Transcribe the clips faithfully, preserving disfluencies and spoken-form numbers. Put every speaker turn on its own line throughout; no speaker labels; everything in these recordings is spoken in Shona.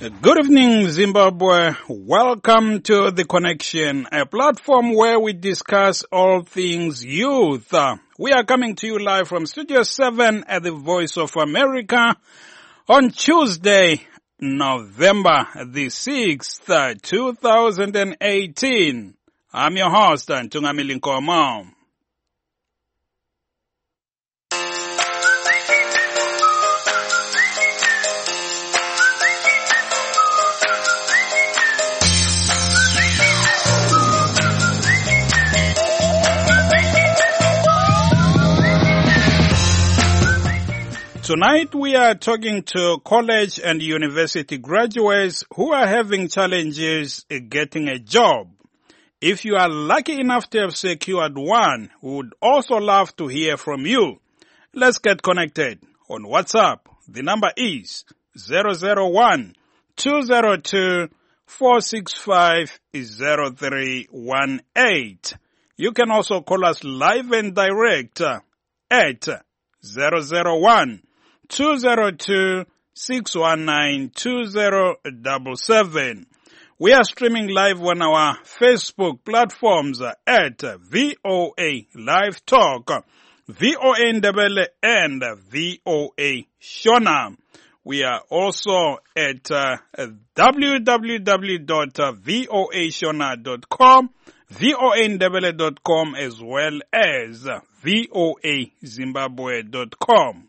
Good evening, Zimbabwe. Welcome to The Connection, a platform where we discuss all things youth. We are coming to you live from Studio seven at the Voice of America on Tuesday, November the sixth, two thousand eighteen. I'm your host, Ntungamili Nkomo. Tonight we are talking to college and university graduates who are having challenges getting a job. If you are lucky enough to have secured one, we would also love to hear from you. Let's get connected on WhatsApp. The number is zero zero one, two zero two, four six five, zero three one eight. You can also call us live and direct at zero zero one, two zero two, six one nine, two zero seven seven. We are streaming live on our Facebook platforms at V O A Live Talk, V O A Ndebele, and V O A Shona. We are also at uh, w w w dot voa shona dot com, voa ndebele dot com, as well as voa zimbabwe dot com.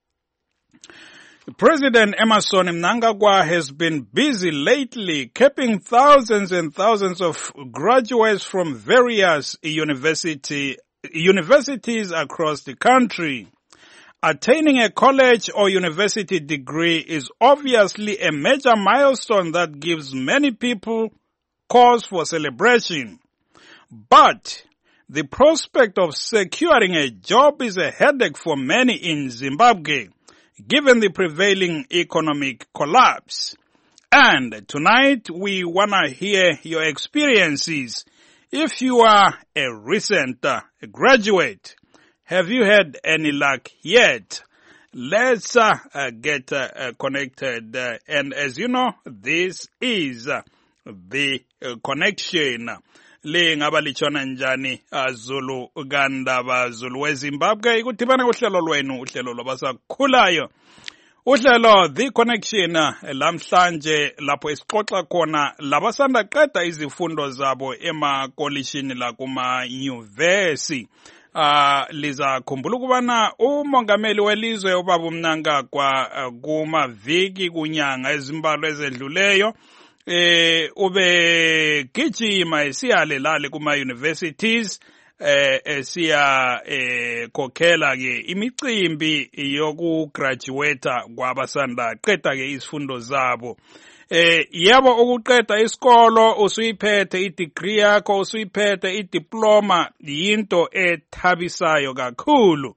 President Emmerson Mnangagwa has been busy lately capping thousands and thousands of graduates from various university, universities across the country. Attaining a college or university degree is obviously a major milestone that gives many people cause for celebration. But the prospect of securing a job is a headache for many in Zimbabwe, given the prevailing economic collapse. And tonight we want to hear your experiences. If you are a recent uh, graduate, have you had any luck yet? Let's uh, uh, get uh, uh, connected. Uh, and as you know, this is uh, The uh, Connection. Le ngabalichona njani Zulu Uganda ba Zulu weZimbabwe ikudibana kuhlelo lwenu uhlelo lwabasakhulayo uhlelo The Connection lamhlanje lapho esixoxa khona labasanda qeda izifundo zabo emakolishini la kuma university. Ah uh, liza khumbula ukubana umongameli welizwe ubaba Mnangagwa uh, kuma viki kunyanga ezimbalwa ezedluleyo eh ube gijima esiyale lale kuma universities eh esiya eh kokhela ke imicimbi yokugraduate kwabasanda qeda ke izifundo zabo. Eh yebo ukuqeda isikolo usuyiphethe idegree yakho usuyiphethe idiploma yinto ethabisayo kakhulu.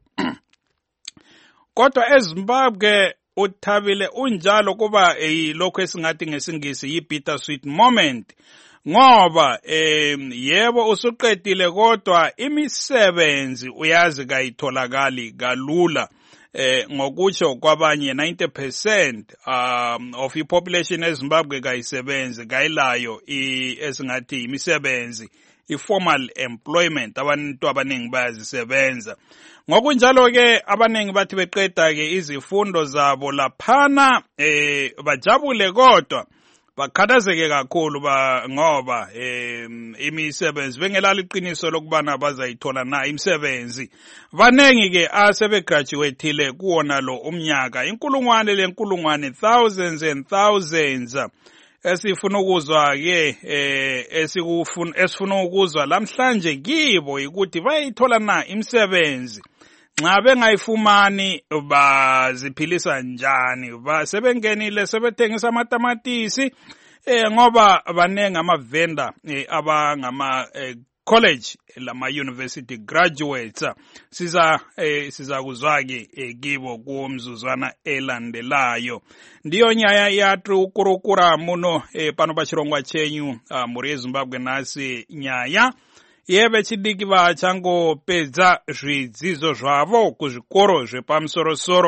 Kodwa eZimbabwe uthabile unjalo kuba lokho esingathi ngesingisi yi-bitter sweet moment ngoba eh yebo usuqedile kodwa imisebenzi uyazi kayitholakali kalula eh ngokutsho kwabanye ninety percent um of the population eZimbabwe kayisebenzi kayilayo esingathi imisebenzi i-formal employment abantu abaningi bayazisebenza. Ngokunjalo ke abaningi bathi beqeda ke izifundo zabo laphana eh bajabule kodwa bakhathazeke kakhulu ba ngoba eh imisebenzi bengelala iqiniso lokubana bazayithola na imisebenzi. Banengi ke asebe graduateile kuona lo umnyaka inkulungwane lenkulungwane thousands and thousands. Esifuna ukuzwa ke eh esikufuna esifuna ukuzwa lamhlanje kibo ukuthi bayithola na imisebenzi. Nxa bengayifumani baziphilisa njani basebengenile sebethengisa amatamatisi eh ngoba banengi ama vendor eh, abangama eh, college lama university graduates siza eh, siza kuzwa ke eh, kibo kumzuzwana elandelayo. Ndiyo nyaya yathu ukurukura muno eh, pano pa chirongwa chenyu uh, muri Zimbabwe nasi nyaya yeve chidiki vachangopedza zvidzidzo zvavo kuzvikoro zvepamusoro-soro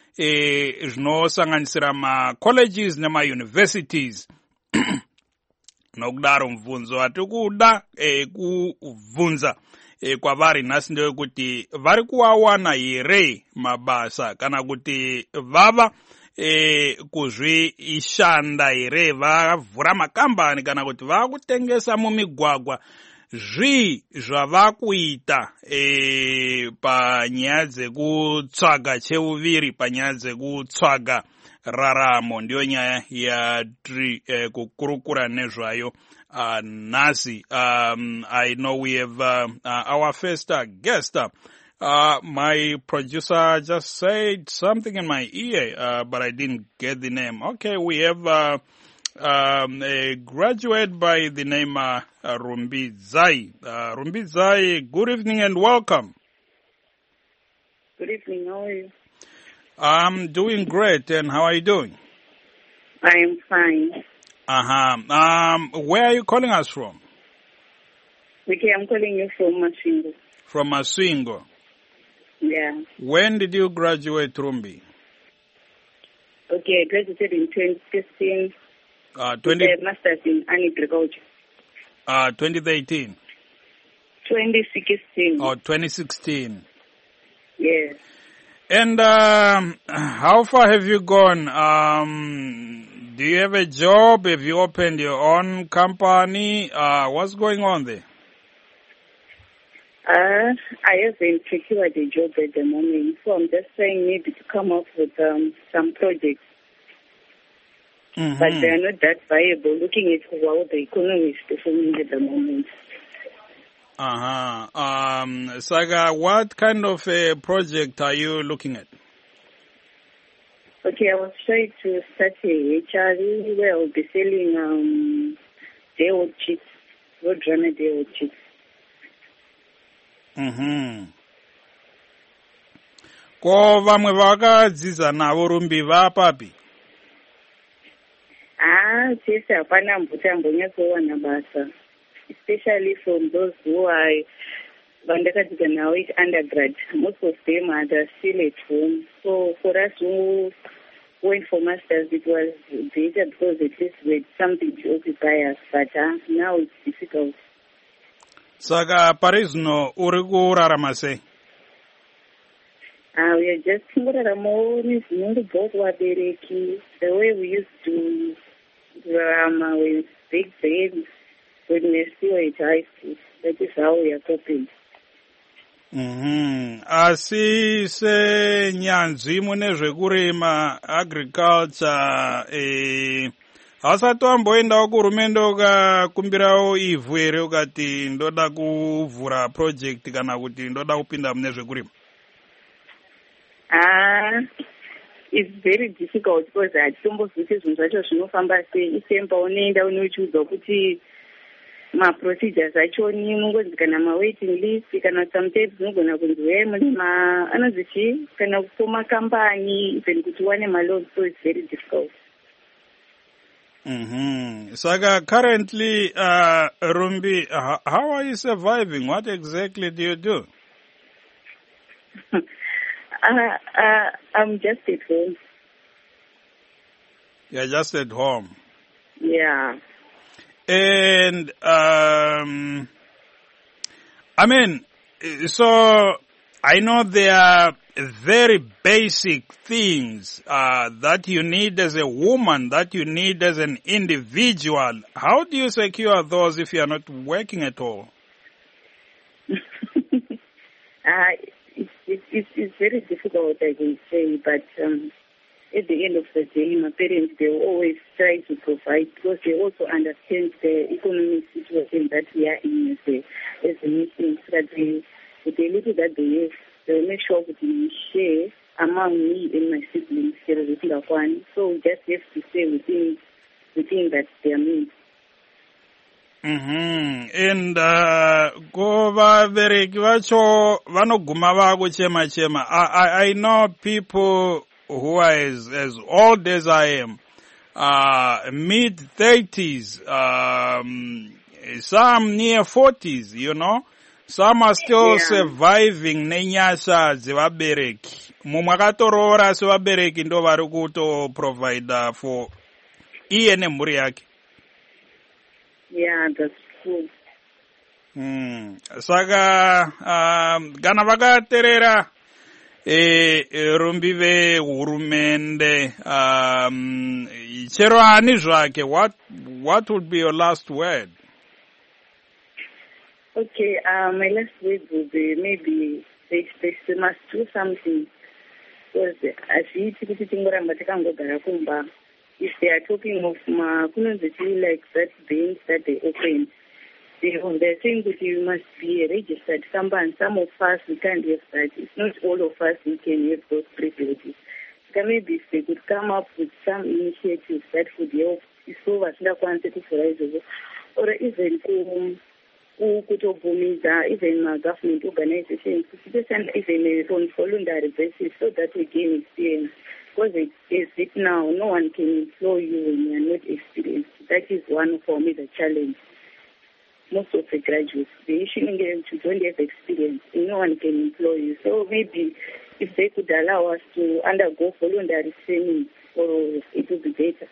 eh, zvinosanganisira ma-colleges nema-universities. Nokudaro mvunzo wati kuda eh, kuvunza eh, kwavari nhasi ndewekuti vari kuwawana here mabasa kana kuti vava eh, kuzvishanda here, vavhura makambani kana kuti vakutengesa mumigwagwa. Zvii zvavakuita e, panyaya dzekutsvaga cheuviri, panyaya dzekutsvaga raramo, ndiyo nyaya yatiri e, kukurukura nezvayo uh, nhasi. Um, I know we have uh, uh, our first uh, guest. Uh, my producer just said something in my ear, uh, but I didn't get the name. Okay, we have uh, Um, a graduate by the name uh, uh, Rumbi Zai. Uh, Rumbi Zai, good evening and welcome.
Good evening, how are you?
I'm doing great, and how are you doing?
I am fine.
Uh-huh. Um, where are you calling us from?
Okay, I'm calling you from Masvingo.
From Masvingo?
Yeah.
When did you graduate, Rumbi?
Okay, I graduated in twenty fifteen.
Uh, twenty
with a master's in agriculture.
Uh, twenty eighteen.
twenty sixteen.
Oh, twenty sixteen.
Yes.
And um, how far have you gone? Um, do you have a job? Have you opened your own company? Uh, what's going on there?
Uh, I haven't secured a job at the moment, so I'm just trying maybe to come up with um, some projects.
Mm-hmm.
But they are not that viable, looking at how the economy is performing at the moment.
Uh-huh. Um, Saga, what kind of a project are you looking at?
Okay, I was trying to start a H R E where I'll be selling um, day old chicks, road runner day old chicks.
Mm-hmm. Ko vamwe vakadzidza navo Rumbi vapapi?
Ah, chese hapana mbuta mbonyatsowana basa, especially from those who are vandakadzidza navo at undergrad. Most of them are still at home. So for us who went for masters, it was better because at least we had something to occupy us. But uh, now it's difficult.
Saka pari zvino uri kurarama sei?
Uh, we are just kungoraramawo nezvinongobva kuvabereki, the way we used to rarama with big babies when we were still at high school. That is how we are coping.
Mm-hmm. Asi senyanzvi mune zvekurima agriculture eh, hausati wamboendawo kuhurumende ukakumbirawo ivhu here ukati ndoda kuvhura project kana kuti ndoda kupinda mune zvekurima?
Ah, it's very difficult because hatitombozivi kuti zvinhu zvacho zvinofamba sei. Isemba unoenda unochiudzwa kuti ma-procedures achoni, unongonzi kana ma-waiting list, kana sometimes unogona kunzi we mune ma anonzi chii, kana kufoma kambani even kuti wane ma-loan, so it's very difficult.
Mm-hmm. Saka currently, uh, Rumbi, how, how are you surviving? What exactly do you do?
Uh, uh, I'm just at home.
You're just at home?
Yeah.
And, um, I mean, so I know there are very basic things uh, that you need as a woman, that you need as an individual. How do you secure those if you are not working at all?
uh, It's, it's, it's very difficult, I can say, but um, at the end of the day, my parents, they will always try to provide because they also understand the economic situation that we are in as a, as a nation, so that they, with the little that they have, they will make sure that we share among me and my siblings, so we just have to stay within, within that their means.
Mm-hmm. And uh, ko vabereki vacho vanoguma vakuchema chema. I, I, I know people who are as, as old as I am, uh, mid thirties, um, some near forties, you know. some are still
Yeah.
surviving nenyasha dzevabereki. Mumwe akatoroora sevabereki ndo vari kutoprovide for iye nemhuri yake.
Yeah, that's true.
Mm. Saka um, kana vakaterera e, e, rumbi vehurumende um, chero ani zvake, what, what would be your last word?
Okay, uh, my last word would be maybe they, they, they must do something. Because hazviiti kuti tingoramba takangogara kumba. If they are talking of makunonziti like that banks that they opened, they, they're saying that you must be a registered company. Some of us, we can't have that. It's not all of us who can have those privileges. So maybe if they could come up with some initiatives that would help, or even kutobvumiza even ma-government organizations, even on voluntary basis, so that we gain experience. Because it is it now, no one can employ you when you are not experienced. That is one for me the challenge. Most of the graduates, the issue is you don't have experience, no one can employ you. So maybe if they could allow us to undergo voluntary training, or it would be better.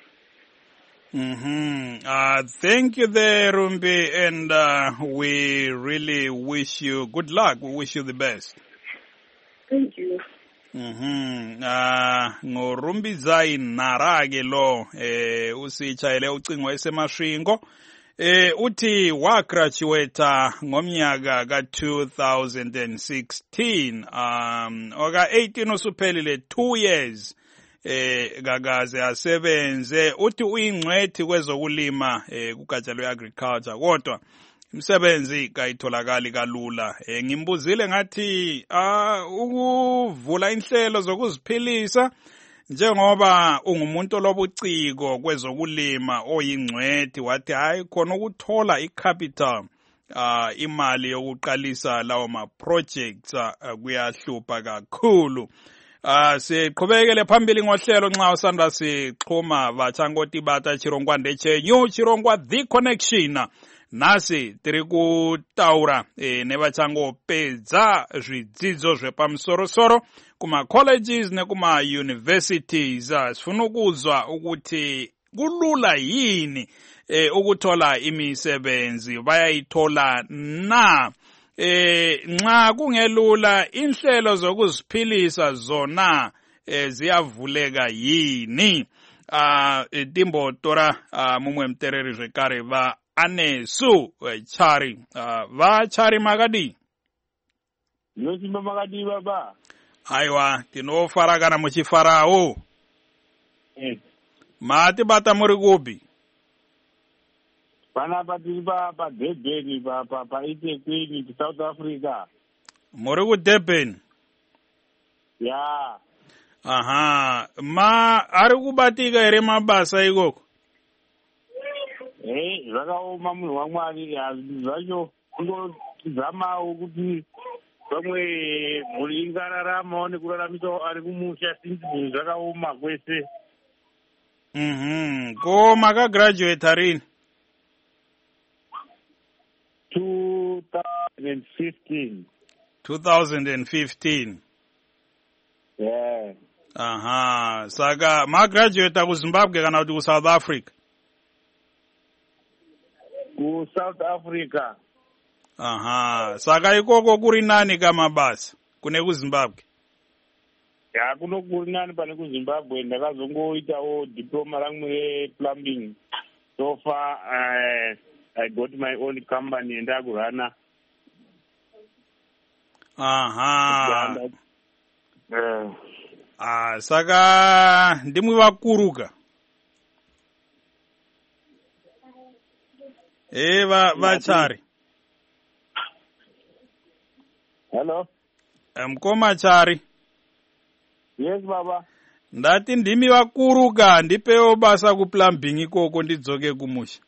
Mm-hmm. Uh, thank you there, Rumbi, and uh, we really wish you good luck. We wish you the best.
Thank you.
Mhm. Ah, ngorumbi zai narake lo eh usichayele ucingo esemashingo eh uthi wa graduate ngomnyaka ka two thousand sixteen um oka eighteen usuphelile two years eh kakaze asebenze uthi uyingcwethi kwezokulima eh kugatsha lweagriculture kodwa imsebenzi kayitholakali kalula. Eh ngimbuzile ngathi ah ukuvula inhlelo zokuziphilisa njengoba ungumuntu lobuciko kwezokulima oyingcwethi wathi hayi khona ukuthola icapital ah imali yokuqalisa lawo ma projects kuyahlupha kakhulu. Ah siqhubekele phambili ngohlelo nxa usanda sixhuma vachangoti bata chirongwande chenyu chirongwa The Connection. Nasi tiri kutaura e, nevachangopedza zvidzidzo zvepamusoro-soro kuma colleges nekuma universities. Sifuna kuzwa ukuthi kulula yini e, ukuthola imisebenzi, bayayithola na. E, nxa kungelula inhlelo zokuziphilisa zona e, ziyavuleka yini. Ah uh, Timbo tora uh, mumwe mtereri zvekare va anesu chari uh, va chari makadi
yosimba makadi baba
aiwa tinofara kana muchifarawo
eh
mati bata muri kupi
panapa tiri pa pa Durban pa pa pa eThekwini ku South Africa.
Muri ku Durban?
Yeah.
Aha, ma ari kubatika ere mabasa ikoko?
Eh, zvakaoma munhu waMwari zvacho kundozama ukuthi pamwe mhuri ingararama nekuraramisa ari kumusha since zvinhu zvakaoma kwese.
Mhm, ko makagraduate rini?
two thousand fifteen.
two thousand fifteen.
Yeah.
Aha, saka magraduate ku Zimbabwe kana kuti ku South Africa?
Ku South Africa.
Aha, saka ikoko kuri nani kama basa kune ku Zimbabwe?
Ya kuno kuri nani pane ku Zimbabwe ndakazongoitawo diploma rangu re-plumbing. So far uh, I got my own company and ndakurana.
Aha.
Uh,
ah, saka ndimwe vakuruka. Eh va vachari.
Hello.
Mkoma chari.
Yes baba.
Ndati ndimi vakuruka ndipewo basa ku plumbing ikoko ndidzoke kumusha.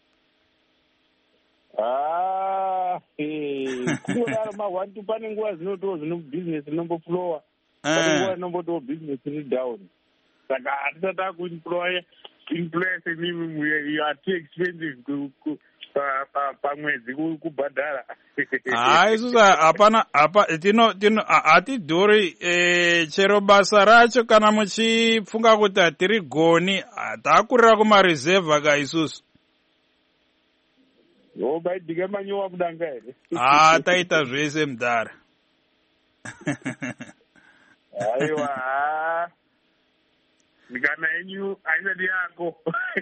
Ah, eh, kuno ma one to pane nguva zvinoto zvino business nombo floor. Pane nguva nombo to business ri down. Saka hatisati kuemploy in place you are too expensive pamwedzi kubhadhara.
Hayi isusa hapana hapa tino tino hatidhuri eh, chero basa racho kana muchifunga kuti hatiri goni takurira kumareserva ka isusu.
Yo baidike manyowa kudanga here.
Ah taita zvese mudhara.
Aiwa. Nikana yenyu aisati yako.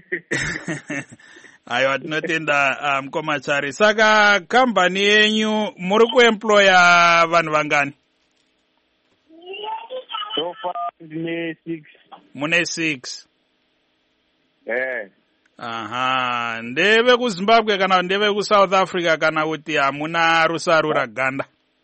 Aiwa tinotenda mukoma Chari. Saka kambani yenyu muri kuemploya vanhu vangani?
So far ndine six.
Mune six.
Eh.
Aha, ndeve kuZimbabwe kana ndeve kuSouth Africa kana kuti hamuna rusaru raganda?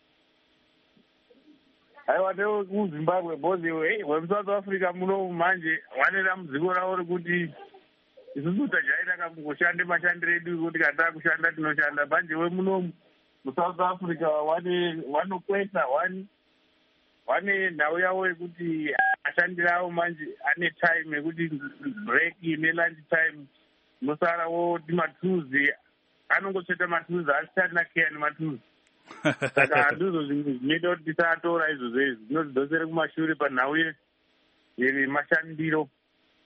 Aiwa ndeve kuZimbabwe bozi hey weSouth Africa muno manje wanera muziko rawo rekuti isusu tajaira kakungoshande mashandire edu kuti kana kushanda tinoshanda manje wemuno muSouth Africa wane wanokwesa wani wane nhau yawo yekuti ashandira awo manje ane time yekuti break ine lunch time nosara wo timatuzi anongotsveta matuzi asitati nakeya nematuzi saka ndizvo zvinoita kuti tisatora izvozvo izvi zvinotidzosere kumashure panhau yemashandiro.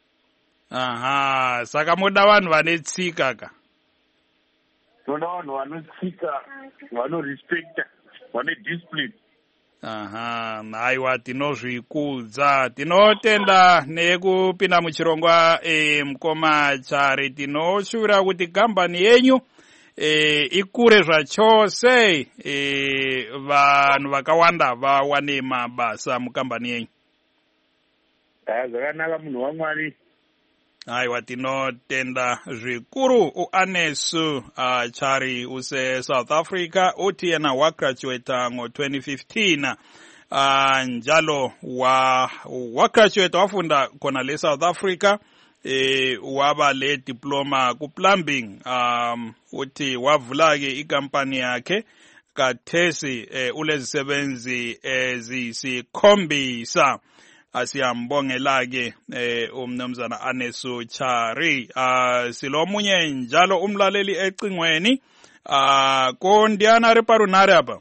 Aha, saka moda vanhu vane tsika ka?
Toda vanhu vanotsika, vanorespecta, vane discipline.
Aha, haiwa tinozvikudza. Tinotenda nekupinda muchirongwa e, mukoma Chari. Tinoshuvira kuti kambani yenyu e, ikure zvachose e, vanhu vakawanda vawane mabasa mukambani yenyu.
Ah, zvakanaka munhu waMwari.
Aiwa tinotenda zvikuru. uAnesu uh, Chari use South Africa uti yena wagraduate ngo twenty fifteen uh, njalo wa wagraduate wafunda kona le South Africa e, waba le diploma ku plumbing um uti wavula ke ikampani yakhe kathesi e, ulezisebenzi ezisikhombisa. Asiyambongela-ke eh, umnumzana Anesu Chari. Uh, silomunye njalo umlaleli ecingweni. Uh, ko Ndiana Riparunari hapa?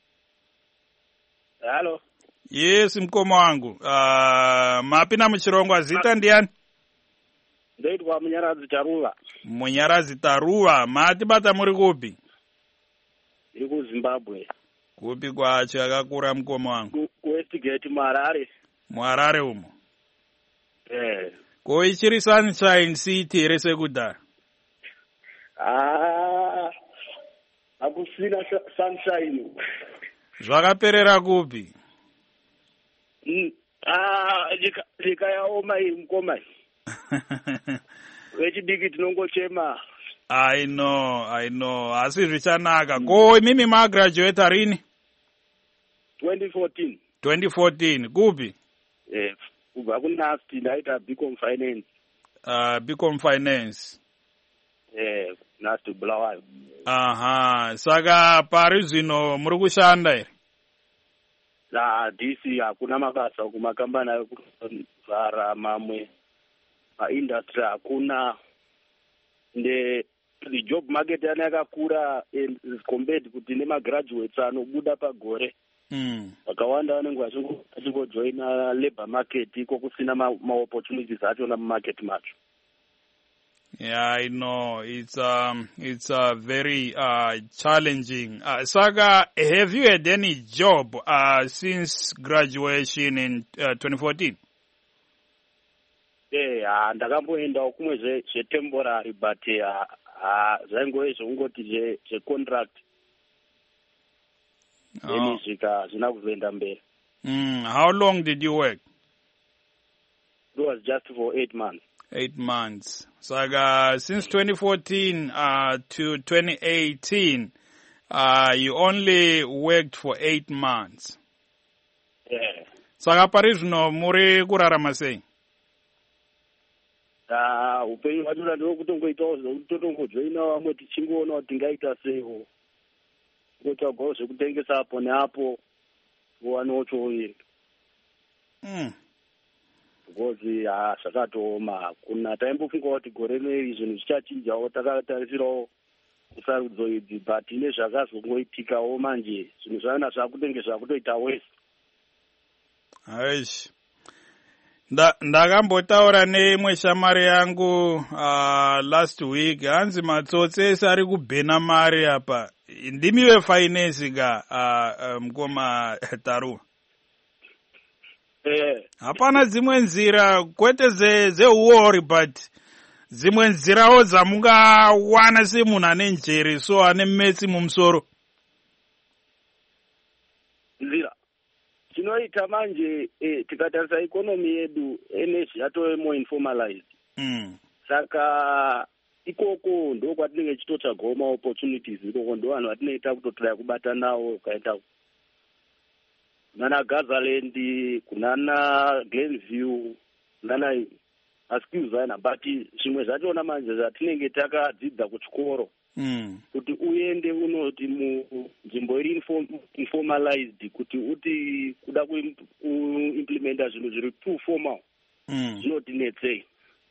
Hello.
Yes, mkomo wangu. Uh, mapina mchirongwa zita Ndiani?
Ndeitwa Munyarazi Taruva.
Munyarazi Taruva. Mati bata muri kupi?
Iku Zimbabwe.
Kupi kwacho yakakura mkomo wangu?
Ku Westgate Marare.
Mwarare umo.
Eh.
Ko ichiri Sunshine City rese kudara.
Ah. Akusina sunshine.
Zvakaperera kupi?
Mm. Ah, lika lika yaoma imkoma. Wechidiki tinongochema.
I know, I know. Asi zvichanaka. Mm. Ko mimi ma graduate rini?
twenty fourteen.
twenty fourteen. Kupi?
Eh, kubva kunasti ndaita Bcom Finance.
Uh, Bcom Finance.
Eh, nasti Bulawayo.
Aha, saka pari zvino muri kushanda here?
La D C hakuna mabasa kumakambani ekuvhara mamwe. Ma industry hakuna. Nde the job market yana yakakura as compared kuti nema graduates anobuda pagore.
Mm.
Vakawanda vanenge vachingojoina labor market iko kusina ma, ma opportunities achona mumarket macho.
Yeah, I know. It's um it's uh, very uh challenging. Uh, Saga, have you had any job uh since graduation in uh, twenty fourteen?
Eh, ah ndakamboenda kumwe zve zve temporary but ah ah zvaingove zvongoti zve zve contract.
Oh. Mm, how long did you work?
It was just for eight months.
Eight months. So uh, since twenty fourteen uh, to twenty eighteen, uh, you only worked for eight months.
Yeah.
Saka pari zvino muri kurarama sei?
Ah, upenyu hwacho ndo kutongoitawo zvokutotongojoina vamwe tichingoona kuti tingaita seiwo. Kutogwa zvekutengesa apo neapo wanochoira.
Mm.
ngozi ha zvakatooma hakuna. Taimbofunga kuti gore neri zvinhu zvichachinjawo, takatarisirawo kusarudzo idzi, but nezvakazongoitikawo manje zvinhu zvana zvakutenge zvakutoita wese.
Aish. Nda ndakambotaura neimwe shamari yangu uh, last week, hanzi matsotsi ese ari kubhena mari apa. Ndimiwe finance ga uh, uh, mkoma Taruva.
Eh.
Hapana dzimwe nzira kwete ze zeuori, but dzimwe nzirawo dzamungawana semunhu ane njere so ane metsi mumusoro.
Nzira chinoita manje eh, tikatarisa ikonomi yedu ene yatove more informalized.
Mm.
Saka ikoko ndo kwatinenge chitotsvagawo ma opportunities, ikoko ndo vanhu vatinenge kutotraya kubata nawo, ukaenda kunana Gazaland, kunana Glenview, kunana Askewzana, but zvimwe zvachona manje zvatinenge takadzidza kuchikoro.
Mm.
Kuti uende unoti munzvimbo iri informalized, kuti uti kuda kuimplementa zvinhu zviri too formal,
Mm.
zvinotinetsei.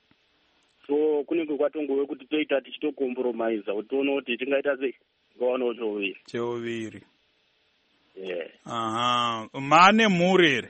So kunenge kwatongove kuti toita tichitocompromise kuti tione kuti tingaita sei ngawana cheuviri.
Cheuviri.
Yeah.
Aha, mane mhuri here?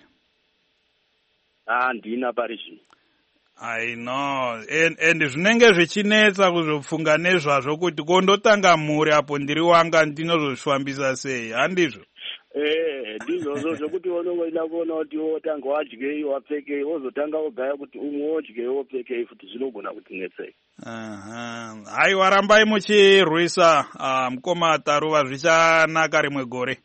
Ah, ndina pari zvino.
I know. And, and zvinenge zvichinetsa kuzopfunga nezvazvo kuti kondotanga mhuri apo ndiri wanga ndinozozvifambisa sei, handizvo?
Eh, ndizvozvo zvokuti unongoida kuona kuti wotanga wadyei wapfekei, wozotanga wogaya kuti umwe wodyei wopfekei, futi zvinogona kutinetsei.
Aha. Hai, warambai muchirwisa uh, mkoma Taruva, zvichanaka rimwe gore.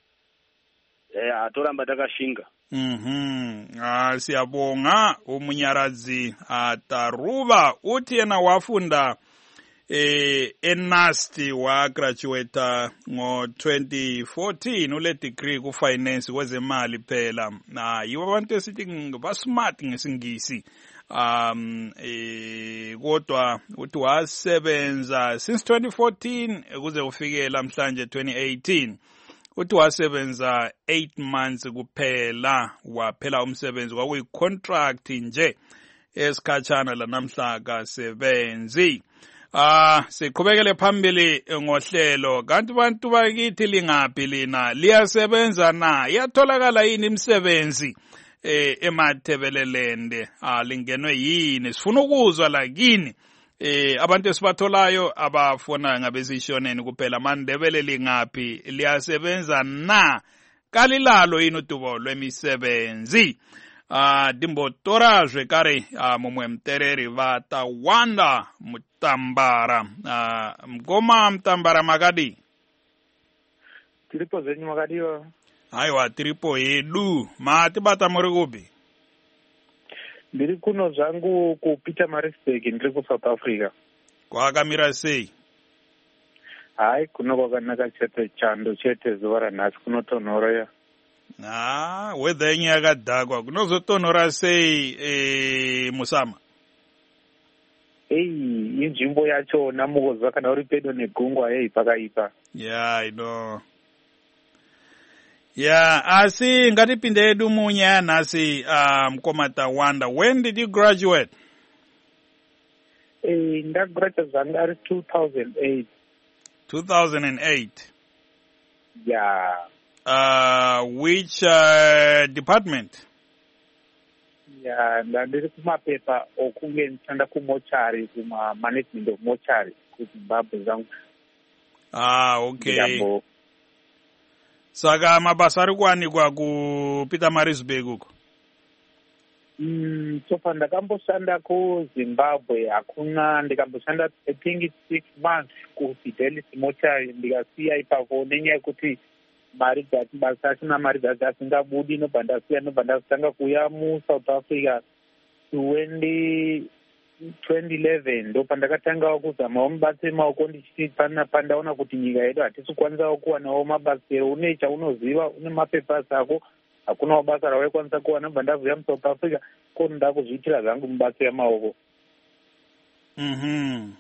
Eh, atoramba takashinga.
Mhm. Ah, siyabonga umunyaradzi uh, Taruva uti yena wafunda eh enasti wa graduate ngo twenty fourteen ule degree ku finance kwezemali phela. Na yibo abantu esithi ba smart ngesingisi. Um eh kodwa uthi wasebenza since twenty fourteen kuze ufike lamhlanje twenty eighteen. Uthi wasebenza eight months kuphela, waphela umsebenzi kwakuyi contract nje esikhatshana la namhla kasebenzi. Ah, siqhubekele phambili ngohlelo. Kanti bantu bakithi lingaphi lina? Liyasebenza na? Iyatholakala yini imisebenzi eh emathebelelende? Ah, lingenwe yini? Sifuna ukuzwa la kini. Eh abantu esibatholayo abafona ngabezishoneni kuphela, mandebele lingaphi? Liyasebenza na? Kalilalo yini udubo lwemisebenzi? Ah, dimbotora zvekare ah, mumwe mtereri vatawanda Mutambara. Ah, mkoma Mutambara makadi?
Tiripo zenyu makadiwa?
Aiwa, tiripo yedu. Matibata muri kupi?
Ndiri kuno zvangu ku Pietermaritzburg, ndiri ku South Africa.
Kwakamira sei?
Hai, kuno kwakanaka chete, chando chete, zuva ranhasi kunotonhora.
Ah, weather yenyu yakadhakwa. Kunozotonhora sei eh Musama?
Ei, inzvimbo yacho namukozva kana uri pedo negungwa, ei pakaipa.
Yeah, I know. Yeah, asi ngatipinde edu munyaya nhasi uh, mkoma Tawanda. When did you graduate?
Eh, ndagraduate zvanga ari two thousand eight.
two thousand eight.
Yeah.
Uh, which uh, department?
Yeah, ndandiri kumapepa okunge ndishanda kumochari, kuma management of mochari kuZimbabwe zangu.
Ah, okay.
Ndambo.
Saka mabasa ari kuwanikwa ku Pietermaritzburg uko?
Mm, so far ndakamboshanda kuZimbabwe hakuna, ndikamboshanda I think six months ku Fidelity mochari, ndikasiya ipapo nenyaya yekuti mari dzati basa asina mari dzati asingabudi, nobva ndasiya, nobva ndakutanga kuuya muSouth Africa twenty eleven, ndo pandakatangawo kuzamawo mabasa emaoko, ndichiti pana pandaona kuti nyika yedu hatisi kukwanisawo kuwanawo mabasa ero, une chaunoziva, une mapepasi ako, hakunawo basa rawaikwanisa kuwana, nobva ndabvuya muSouth Africa ko ndoda kuzviitira zvangu mabasa emaoko.
Mhm.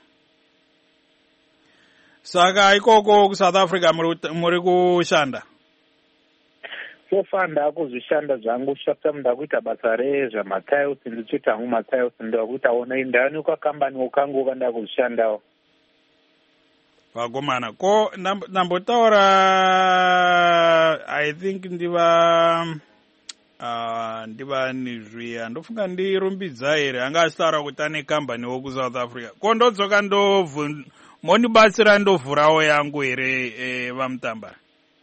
Saka ikoko ku South Africa muri muri kushanda?
so far ndakuzvishanda zvangu shafta ndakuita basa rezvamatiles ndichiita hangu matiles ndakuitawo ndaonekwa kambani wakangova ndakuzvishandawo.
Vakomana ko ndambotaura I think ndiva uh, ndiva nizviya ndofunga ndirumbidza here anga achitaura kuti ane kambani woku South Africa ko ndodzoka ndovhu monibatsira ndovhurawo yangu here eh, vamutambara.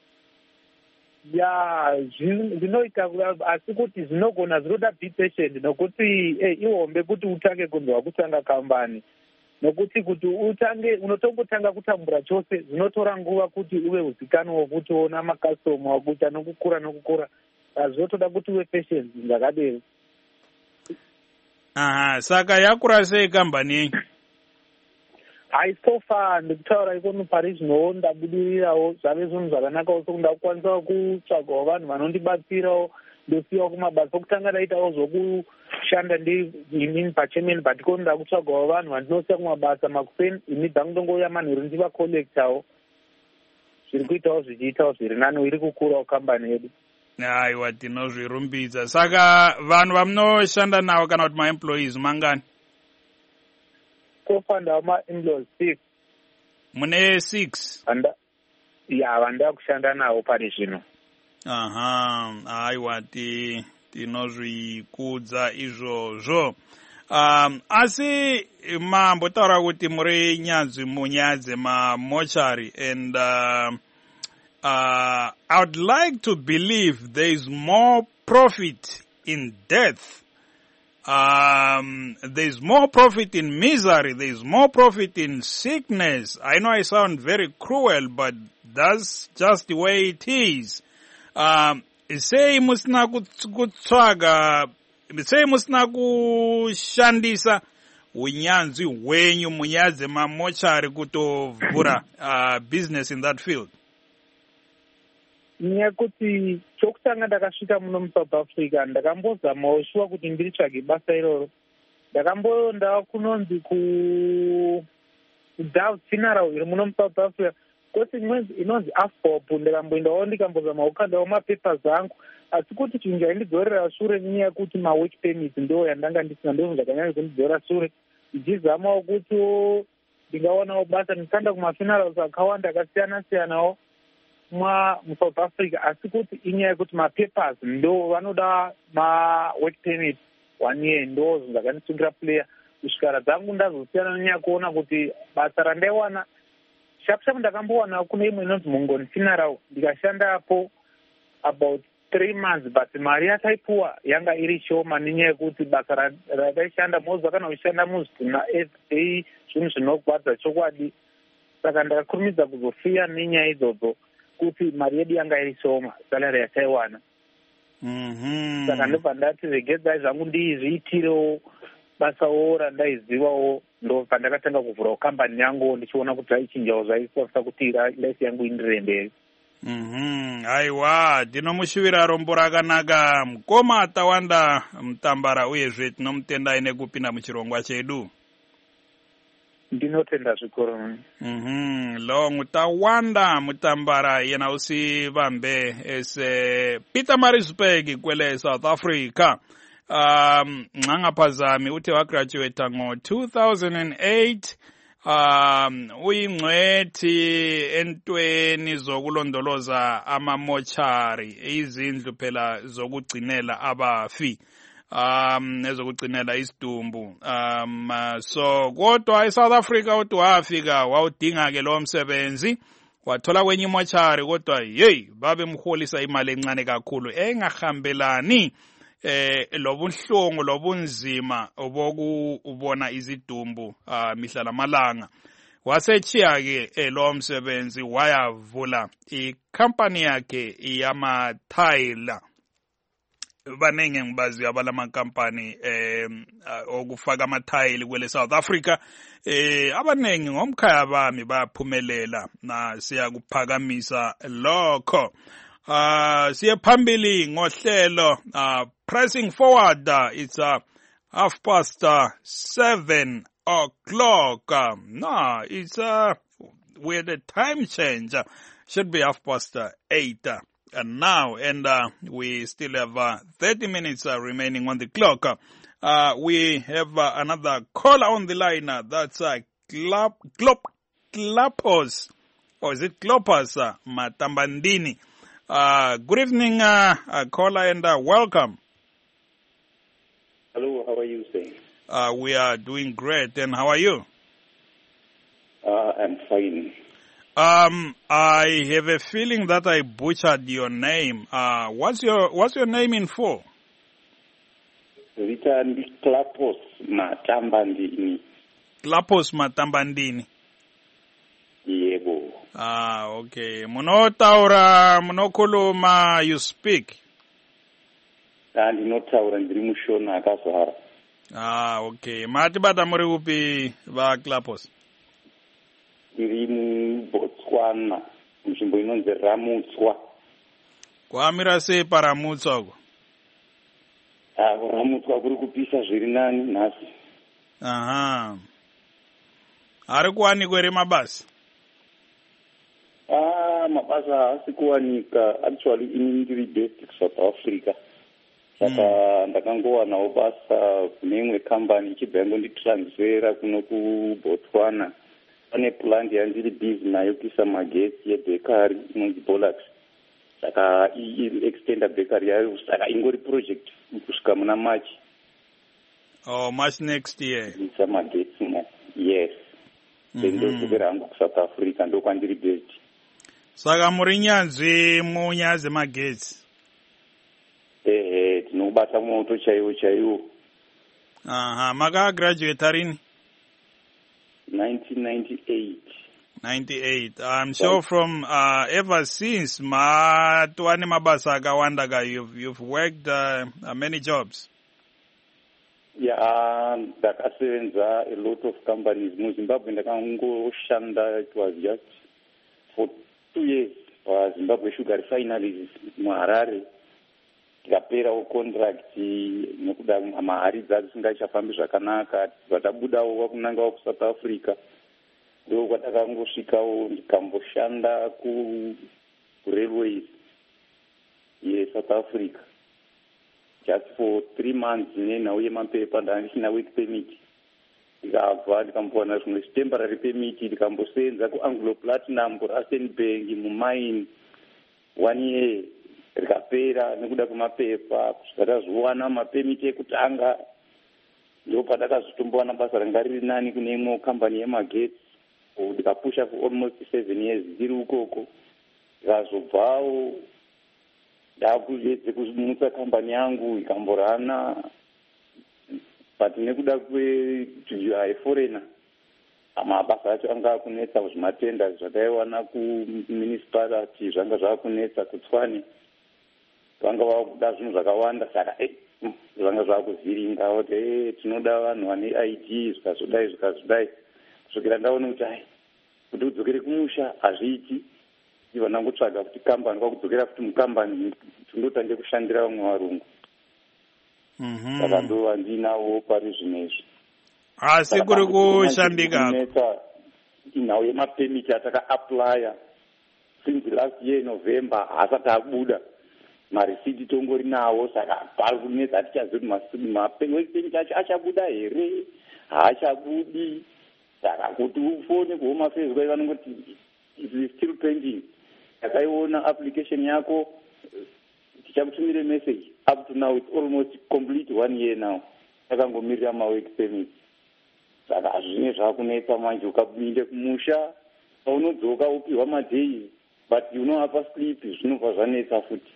Ya zvinoita asi kuti zvinogona zvinoda be patient nokuti eh, iwombe kuti utange kunzwa kutanga kambani nokuti kuti utange unotombotanga kutambura chose zvinotora nguva kuti uve uzikanwa kuti ona makastoma wakuti anokukura nokukura zvinotoda kuti uve patient zvakadero.
Aha, saka yakura sei kambani yenyu?
Hai, so far ndikutaura ikono pari zvino ndabudirirawo zvave zvinhu zvakanakawo sokuti ndakukwanisawo kutsvagawo vanhu vanondibatsirawo ndosiyawo kumabasa okutanga ndaitawo zvokushanda ndinini pachemeni but ikono ndakutsvagawo vanhu vandinosiya kumabasa makuseni ini dzangu ndongouya manheru ndivakolektawo zviri kuitawo zvichiitawo zviri nani iri kukurawo kambani yedu.
Aiwa, tinozvirumbidza. Saka vanhu vamunoshanda navo kana kuti maemployees mangani?
So far ndawo maemployees six.
Mune six?
Anda ya vanda kushanda navo pari zvino.
Aha, aiwa, ti tinozvikudza izvozvo. Um, asi mambotaura kuti muri nyanzvi munyaya dzemamochari and uh, uh, I would like to believe there is more profit in death. Um, there's more profit in misery. There's more profit in sickness. I know I sound very cruel, but that's just the way it is. Um, say musina kutsvaga, say musina kushandisa unyanzvi hwenyu munyaya dzemamochari kutovhura uh, business in that field.
Nekuti chokutanga ndakasvika muno muSouth Africa ndakambozamawo shuwa kuti ndiritsvage basa iroro. Ndakamboenda kunonzi ku Dove Funeral iri muno muSouth Africa kwete inonzi Afpop ndakamboendawo ndikambozamawo kukandawo mapapers angu asi kuti chinhu chaindidzorera shure nenyaya yekuti mawork permit ndo yandanga ndisina ndozvo zvakanyanya kundidzorera shure ndichizamawo kuti ndingaonawo basa ndikanda kumafunerals akawanda akasiyana siyanawo mwa muSouth Africa asi kuti inyaya yekuti mapapers ndo vanoda mawork permit one year ndo zvakandisungirira player kusvikara dzangu ndazosiyana nenyaya kuona kuti basa randaiwana shapu ndakambowana kune imwe inonzi Mongoni Funeral ndikashandapo about three months but mari yataipuwa yanga iri shoma nenyaya yekuti basa rataishanda mozva kana uchishanda muzvina everyday zvinhu zvinogwadza chokwadi saka ndakakurumidza kuzofiya nenyaya idzodzo kuti mari yedu yanga iri shoma salary yataiwana.
Mhm.
Saka ndobva ndati regedzai zvangu ndizviitirewo basawo randaizivawo ndo pandakatanga kuvhurawo kambani yangu ndichiona kuti zvaichinjawo zvaisafisa kuti laisi yangu indirire mberi.
Mhm. Aiwa, tinomushuvira rombo rakanaka mukoma atawanda mutambara uyezve tinomutendai nekupinda muchirongwa chedu.
Ndinotenda zvikuru.
Mhm. Lo mutawanda mutambara yena usivambe ese Peter Marisburg kwele South Africa. Um, Ngangaphazami uthi wagraduate ngo two thousand eight. Um, uyingcwethi entweni zokulondoloza amamochari izindlu phela zokugcinela abafi. Um, ezokugcinela isidumbu. Um, uh, so kodwa eSouth Africa uthi wafika wawudinga ke lo msebenzi wathola kwenye imochari kodwa hey babe mholisa imali encane kakhulu engahambelani eh lobunhlungu lobunzima oboku ubona izidumbu uh, mihla lamalanga wasechiya ke lo msebenzi wayavula i-company yakhe yama tile. Banenge ngibazi abalama company eh okufaka ama tile kwele South Africa eh abanengi ngomkhaya bami baphumelela na siyakuphakamisa lokho. Uh, siye phambili ngohlelo uh, pressing forward uh, it's uh, half past uh, seven o'clock. Um, no, it's uh, with a time change. Uh, should be half past uh, eight. Uh, uh, now, and uh, we still have uh, thirty minutes uh, remaining on the clock. Uh, we have uh, another caller on the line. Uh, that's uh, Klap, Klop, Klapos, or is it Klopas uh, Matambandini? Uh, good evening, uh, uh, caller, and uh, welcome.
Hello, how are you saying?
Uh, we are doing great, and how are you?
Uh, I'm fine.
Um, I have a feeling that I butchered your name. Uh, what's your what's your name in full?
Rita Klapos Matambandini.
Klapos Matambandini.
Yebo.
Ah, okay. Munotaura, munokuluma, you speak.
Ndinotaura ndiri mushona akazara.
Ah, okay. Mati bata muri upi va Klapos?
Ndiri muBotswana, nzvimbo inonzi Ramutswa.
Kwamira sei paRamutswa uko?
Ah, Ramutswa kuri kupisa zviri nani nhasi.
Aha. Ari kuwanikwa ere mabasa?
Ah, mabasa haasi kuwanika. Actually, ini ndiri based kuSouth Africa. Saka mm. ndakangowanawo basa kune imwe kambani ichibva yangonditransfera kuno kuBotswana. Pane plant yandiri busy nayo kuisa magetsi yebekari inonzi Bolax. Saka i-extenda bekari yayo, saka ingori project kusvika muna March.
Oh, March next year.
Kuisa magetsi na. Yes. Ndindodzokera hangu kuSouth Africa ndokwandiri based.
Saka muri nyanzvi munyaya dzemagetsi?
Ehe, tinobata moto chaiwo chaiwo.
Aha, makagraduate rini?
nineteen ninety-eight.
ninety-eight. I'm sure from uh, ever since matwane mabasa akawanda ka you've you've worked uh, uh, many jobs.
Yeah, ndakasevenza a lot of companies muZimbabwe. Ndakangoshanda, it was just for two years paZimbabwe Sugar Refineries muHarare. Tikaperawo contract nekuda mahari dzasingachafambi zvakanaka, vatabudawo kunangawo kuSouth Africa. Ndo kwatakangosvikawo ndikamboshanda kuRailways yeSouth Africa just for three months nenhau yemapepa. Ndandisina work permit, ndikabva ndikambowana zvimwe temporary permit, ndikambosenza kuAnglo Platinum kuRustenburg mumine one year. Rikapera nekuda kwemapepa, kusvika tazviwana mapemiti ekutanga, ndo patakazotombowana basa ranga riri nani kune imwe kambani yemagetsi. Ndikapusha for almost seven years ndiri ukoko. Ndikazobvawo ndakuedze kumutsa kambani yangu ikamborana, but nekuda kweforeigner mabasa acho anga akunetsa, zvimatenda zvataiwana kumunicipality zvanga zvakunetsa kuTswane. Vanga vakuda zvinhu zvakawanda, saka eh zvanga zvakuvhiringa kuti eh tinoda vanhu vane I D zvikazodai zvikazodai. Kusvikira ndaona kuti hai kuti udzokere kumusha hazviiti, ivo ndangotsvaga kuti kambani kwakudzokera futi mukambani tindotange kushandira vamwe varungu.
Mhm.
Saka ndova ndinawo pari zvinezvi.
Asi kuri kushandika
nhau yemapemiti ataka-aplya since last year November haasati abuda. Marisiti tongori nawo, saka pari kunetsa atichazivi kuti mapemiti acho achabuda here haachabudi. Saka kuti ufone kuHome Affairs kwai vanongoti is still pending. Takaiona application yako, tichakutumire message. Up to now it's almost complete one year now. Takangomirira mawork permit. Saka hazvine zvakunetsa manje, ukapinde kumusha paunodzoka upihwa madays, but you know apa sleep zvinobva zvanetsa futi.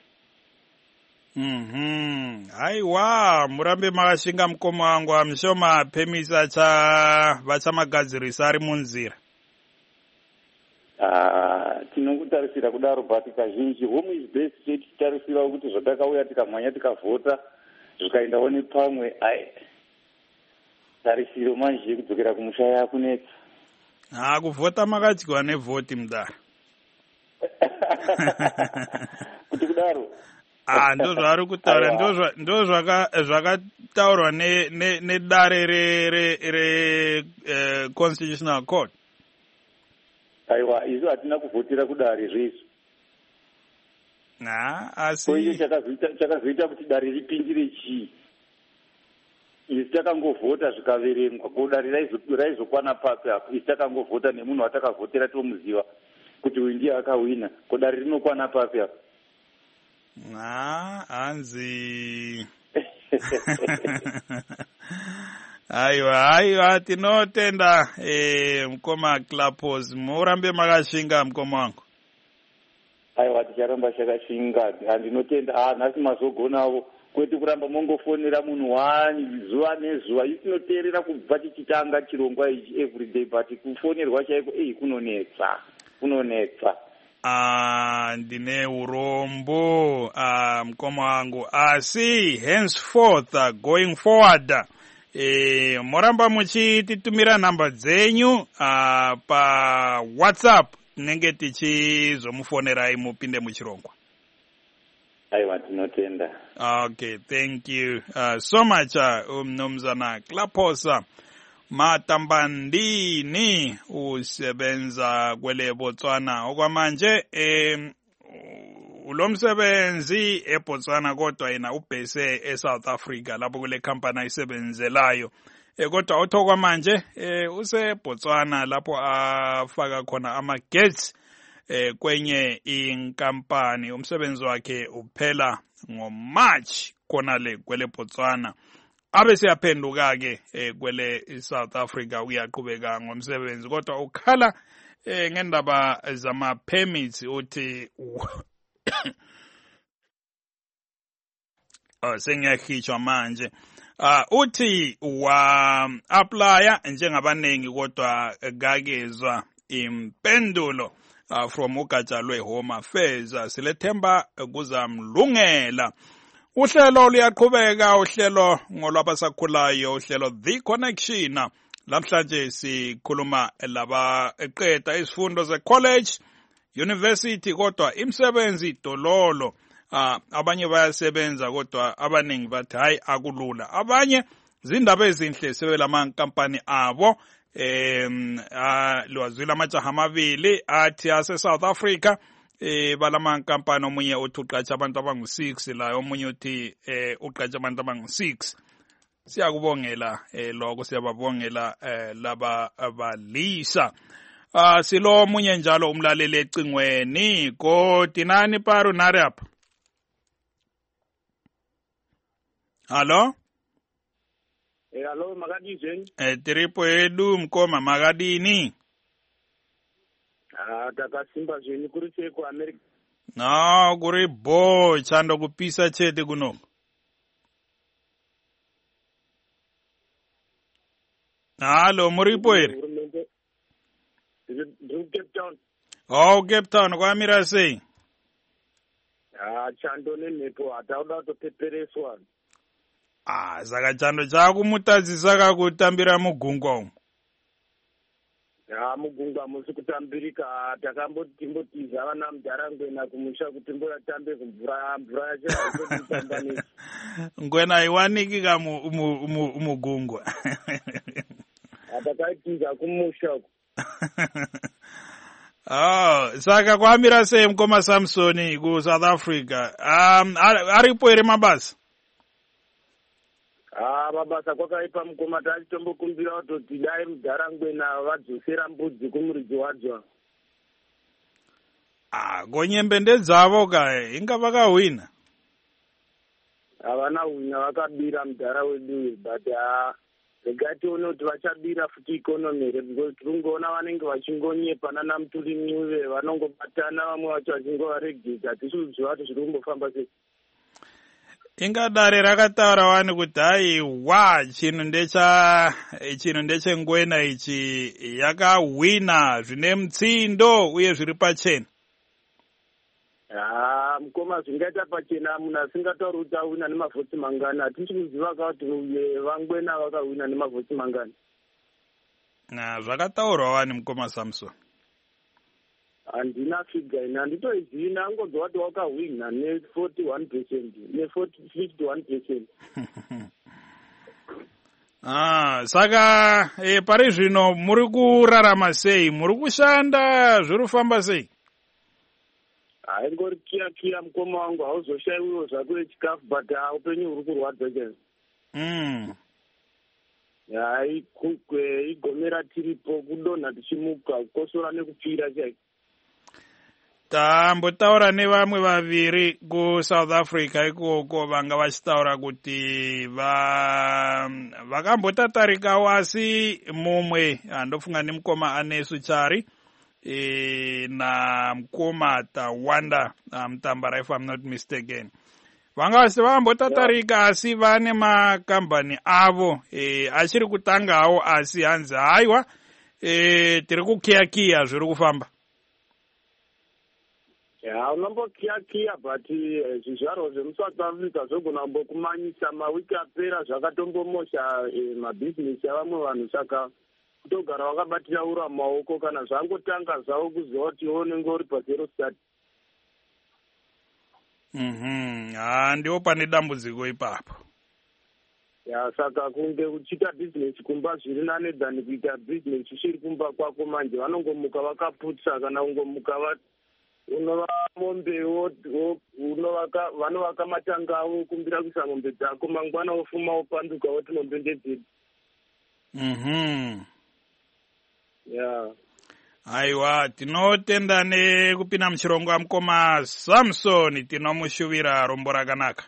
Mhm. Aiwa, murambe makashinga mukoma wangu, amshoma permits acha vachamagadzirisa ari munzira.
Ah, tinokutarisira kudaro, but kazhinji home is best tichitarisira kuti zvatakauya tikamhanya tikavhota zvikaendawo nepamwe, ai tarisiro manje yekudzokera kumusha yakunetsa.
Ah, kuvhota makadyiwa nevhoti mudaro.
Kuti kudaro
Ah, ndo zvari kutaura, ndo zvakataurwa nedare re Constitutional Court.
Aiwa, isu hatina kuvhotera kudare zvisu.
Ah, asi.
Ko iyo chakazoita chakazoita kuti dare ripindire chii? Isi takangovhota zvikaverengwa, ko dare raizokwana papi apo? Isi takangovhota nemunhu watakavhotera tomuziva kuti uyu ndiye akawina, ko dare rinokwana papi apo?
Ah, anzi. Aiwa, aiwa, tinotenda eh, mkoma Klapos, murambe makashinga mkoma wangu.
Aiwa, ticharamba chakashinga, handinotenda, ah, nhasi mazogonawo, kwete kuramba mongofonera munhu wani zuva nezuva, isinoteerera kubva tichitanga chirongwa ichi everyday, but kufonerwa chaiko, ei, kunonetsa, kunonetsa.
Ah, ndine urombo, ah, mkoma wangu, asi, henceforth, uh, going forward, E, moramba muchititumira namba dzenyu uh, pa WhatsApp nenge tichizomufonerai mupinde muchirongwa.
Aiwa, tinotenda.
Okay, thank you uh, so much uh, mnumzana Klaposa Matambandini usebenza kwele Botswana. Okwamanje eh, ulomsebenzi eBotswana kodwa yena ubhese eSouth Africa lapho kule company ayisebenzelayo. E kodwa othokwa manje e, useBotswana lapho afaka khona ama-gates e, kwenye inkampani. Umsebenzi wakhe uphela ngoMarch khona le kwele Botswana. Abe siyaphenduka ke e, kwele South Africa uyaqhubeka ngomsebenzi kodwa ukhala e, ngendaba zama permits uthi oh, sengiyakhitshwa manje. Uh, uthi wa applya njengabanengi kodwa kakezwa impendulo uh, from ugatsha lwe-Home Affairs. Uh, silethemba kuzamlungela. Uhlelo luyaqhubeka, uhlelo ngolwabasakhulayo, uhlelo The Connection. Lamhlanje sikhuluma laba eqeda izifundo ze-college, university kodwa imsebenzi dololo. Uh, abanye bayasebenza kodwa abaningi bathi hayi akulula. Abanye zindaba ezinhle sebelama nkampani abo. Em uh, lwazwila amajaha amabili athi ase South Africa eh balama nkampani, omunye uthi uqatsha abantu abangu six la, omunye uthi eh uqatsha abantu abangu six. Siyakubongela eh lokho, siyababongela eh laba abalisa. Ah uh, silo omunye njalo umlaleli ecingweni ko tinani paru nari apha. Hello?
Eh, hello, makadizeni?
Eh, tiripo edu mkoma makadini?
Ah, takasimba zveni kuri seko America.
No, kuri bo, chando kupisa chete kuno. Hello, muripo eri?
Ndiri Cape Town.
Oh, Cape Town, kwa mira sei?
Ah, chando nemhepo, hatauda kutopepereswa.
Ah, saka chando chako mutadzisa kakutambira mugungwa umu.
Ah, mugungwa musi kutambirika, takamboti timbotiza vana muDharangwena kumusha kuti mbotambe kumvura mvura yacho haitotamba nesi.
Ngwena iwanikika mugungwa.
Atakaitiza kumusha uko.
Oh, saka kwamira sei mkoma Samsoni ku South Africa? Um, aripo ere mabasa?
Ah, mabasa kwakaipa mukoma, tachitombokumbira kutoti dai muDharangwena vadzosera mbudzi kumuridzi wadzo.
Ah, gonyembe ndedzavo kae, inga vakahwina?
Havana hwina, vakabira mudhara wedu, but ah, regai tione kuti vachabira futi ikonomi here, because tiri kungoona vanenge vachingonyepana naMutuli Ncube, vanongobatana vamwe vacho vachingovaregedza, hatisi kuziva kuti zviri kumbofamba sei.
Ingadare rakataura wani kuti hai wa chinhu ndecha chinhu ndechengwena ichi yakahwina zvine mutsindo uye zviri pachena.
Ah, mukoma zvingaita pachena munhu asingatauri kuti ahwina nemavhotsi mangani, hatisi kuziva kuti vangwena vakahwina nemavhotsi mangani.
Na zvakataurwa wani mukoma Samson?
Handina figa ina, handitoizivi, nangodwa kuti wakahwina ne-forty-one percent ne-fifty-one percent.
Ah, saka eh, pari zvino muri kurarama sei? Muri kushanda, zviri kufamba sei?
haingori kiya kiya mukoma wangu hauzoshayiwiwo zvako yechikafu but ha upenyu huri kurwadza chaizvo.
Mm.
hai igomera tiripo kudonha tichimuka kukosora nekupfira chaiko.
Tambotaura nevamwe vaviri kuSouth Africa ikoko vanga vachitaura kuti va vakambotatarikawo asi mumwe andofunga nemukoma Anesu Chari e, namukoma Tawanda Mutambara if I'm not mistaken. Vanga vakambotatarika yeah. Asi vane makambani avo e, achiri kutangawo asi hanzi haiwa e, tiri kukiyakiya zviri kufamba.
Ya unombokiyakiya but zvizvarwa zvemuSouth Africa zvogona mbokumanyisa mawiki apera zvakatombomosha mabhizinesi avamwe vanhu saka kutogara wakabatira ura maoko kana zvangotanga zvavo kuziva kuti iwo unenge uri pazero start.
Mhm. Ah ndiwo pane dambudziko ipapo.
Ya saka kunge uchiita bhizinesi kumba zviri nane than kuita bhizinesi uchiri kumba kwako manje vanongomuka vakaputsa kana kungomuka va unova mombe unovaka vanovaka matanga avo kumbira kuisa mombe dzako mangwana wofuma wopanduka woti mombe ndedziri.
Mhm.
Yeah.
Aiwa tinotenda nekupinda muchirongo amukoma Samson tinomushuvira rombo rakanaka.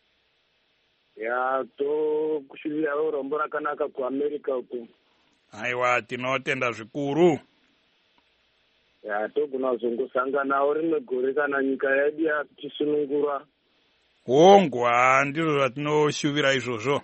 Ya to kushuvira rombo rakanaka kuAmerica uko.
Aiwa tinotenda zvikuru.
Ya togona kuzongosanganawo rimwe gore kana nyika yedu yatisunungura.
Hongwa ndizvo zvatinoshuvira izvozvo.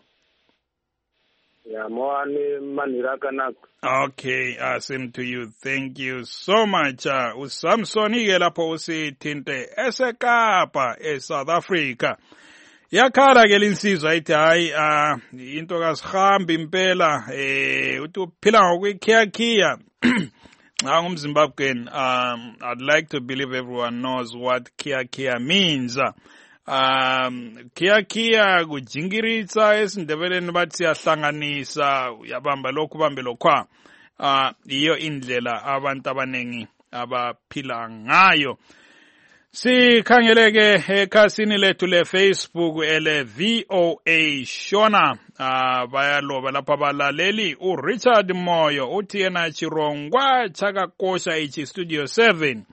Ya moane manhira akanaka.
Okay, uh, same to you. Thank you so much. Uh, uSamson ike lapho usithinte esekapa eSouth Africa. Yakhala ke linsizwa ithi hayi uh, into kasihambi impela eh uthi uphila ngokuyikhiya I'm Zimbabwean. Um, I'd like to believe everyone knows what kia kia means. Um, kia kia kujingiritsa esindebeleni bathi siyahlanganisa uyabamba lokhu bambe lokwa. Uh, iyo indlela abantu abanengi abaphila ngayo. Sikhangeleke ekhasini lethu le Facebook ele V O A Shona uh, bayaloba lapha balaleli uRichard Moyo uthi yena chirongwa chakakosha ichi studio seven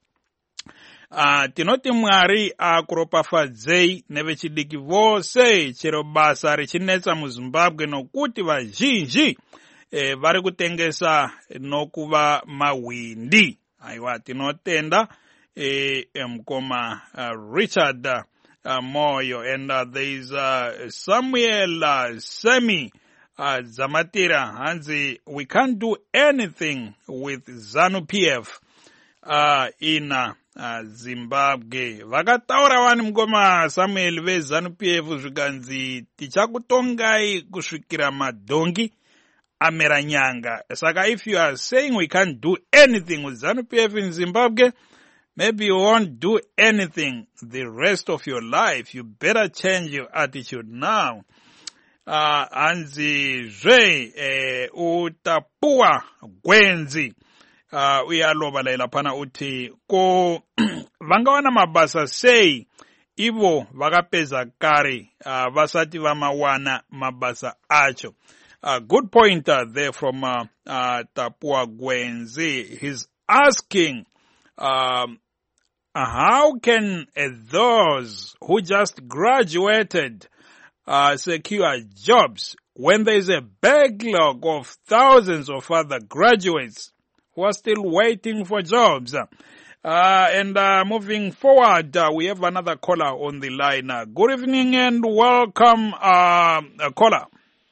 uh, tinoti mwari akuropafadzei nevechidiki vose chero basa richinetsa muZimbabwe nokuti vazhinji eh, vari kutengesa nokuva mawindi. Aiwa tinotenda Eh, mkoma uh, Richard uh, Moyo and uh, there is uh, Samuel uh, Semi uh, Zamatira Hanzi. We can't do anything with ZANU P F uh, in uh, uh, Zimbabwe. Vakataura wani mkoma Samuel ve ZANU P F zvikanzi tichakutongai kusvikira madongi amera nyanga. Saka if you are saying we can't do anything with ZANU P F in Zimbabwe, maybe you won't do anything the rest of your life. You better change your attitude now. Uh, anzi zve eh, utapua gwenzi uh, uyaloba laila pana uti ko vangawana mabasa sei ivo vakapeza kare uh, vasati vamawana mabasa acho. Uh, good pointer there from uh, uh, Tapua Gwenzi. He's asking um, how can uh, those who just graduated uh, secure jobs when there is a backlog of thousands of other graduates who are still waiting for jobs? Uh, and uh, moving forward, uh, we have another caller on the line. Uh, good evening and welcome, uh, caller.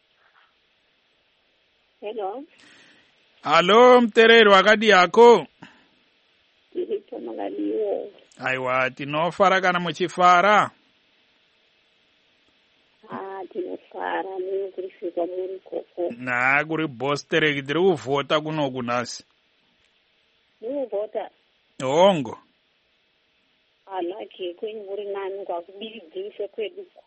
Hello.
Hello, mtereri wakati yako?
Ndiripo malaliwo.
Aiwa, tinofara kana muchifara?
Ah, tinofara, niyo kurifika muri koko.
Na, kuri bostere, kitiri uvota kuno kunasi.
Niyo vota?
Ongo.
Alaki, kwenye muri nani kwa kubiridzise kweduko.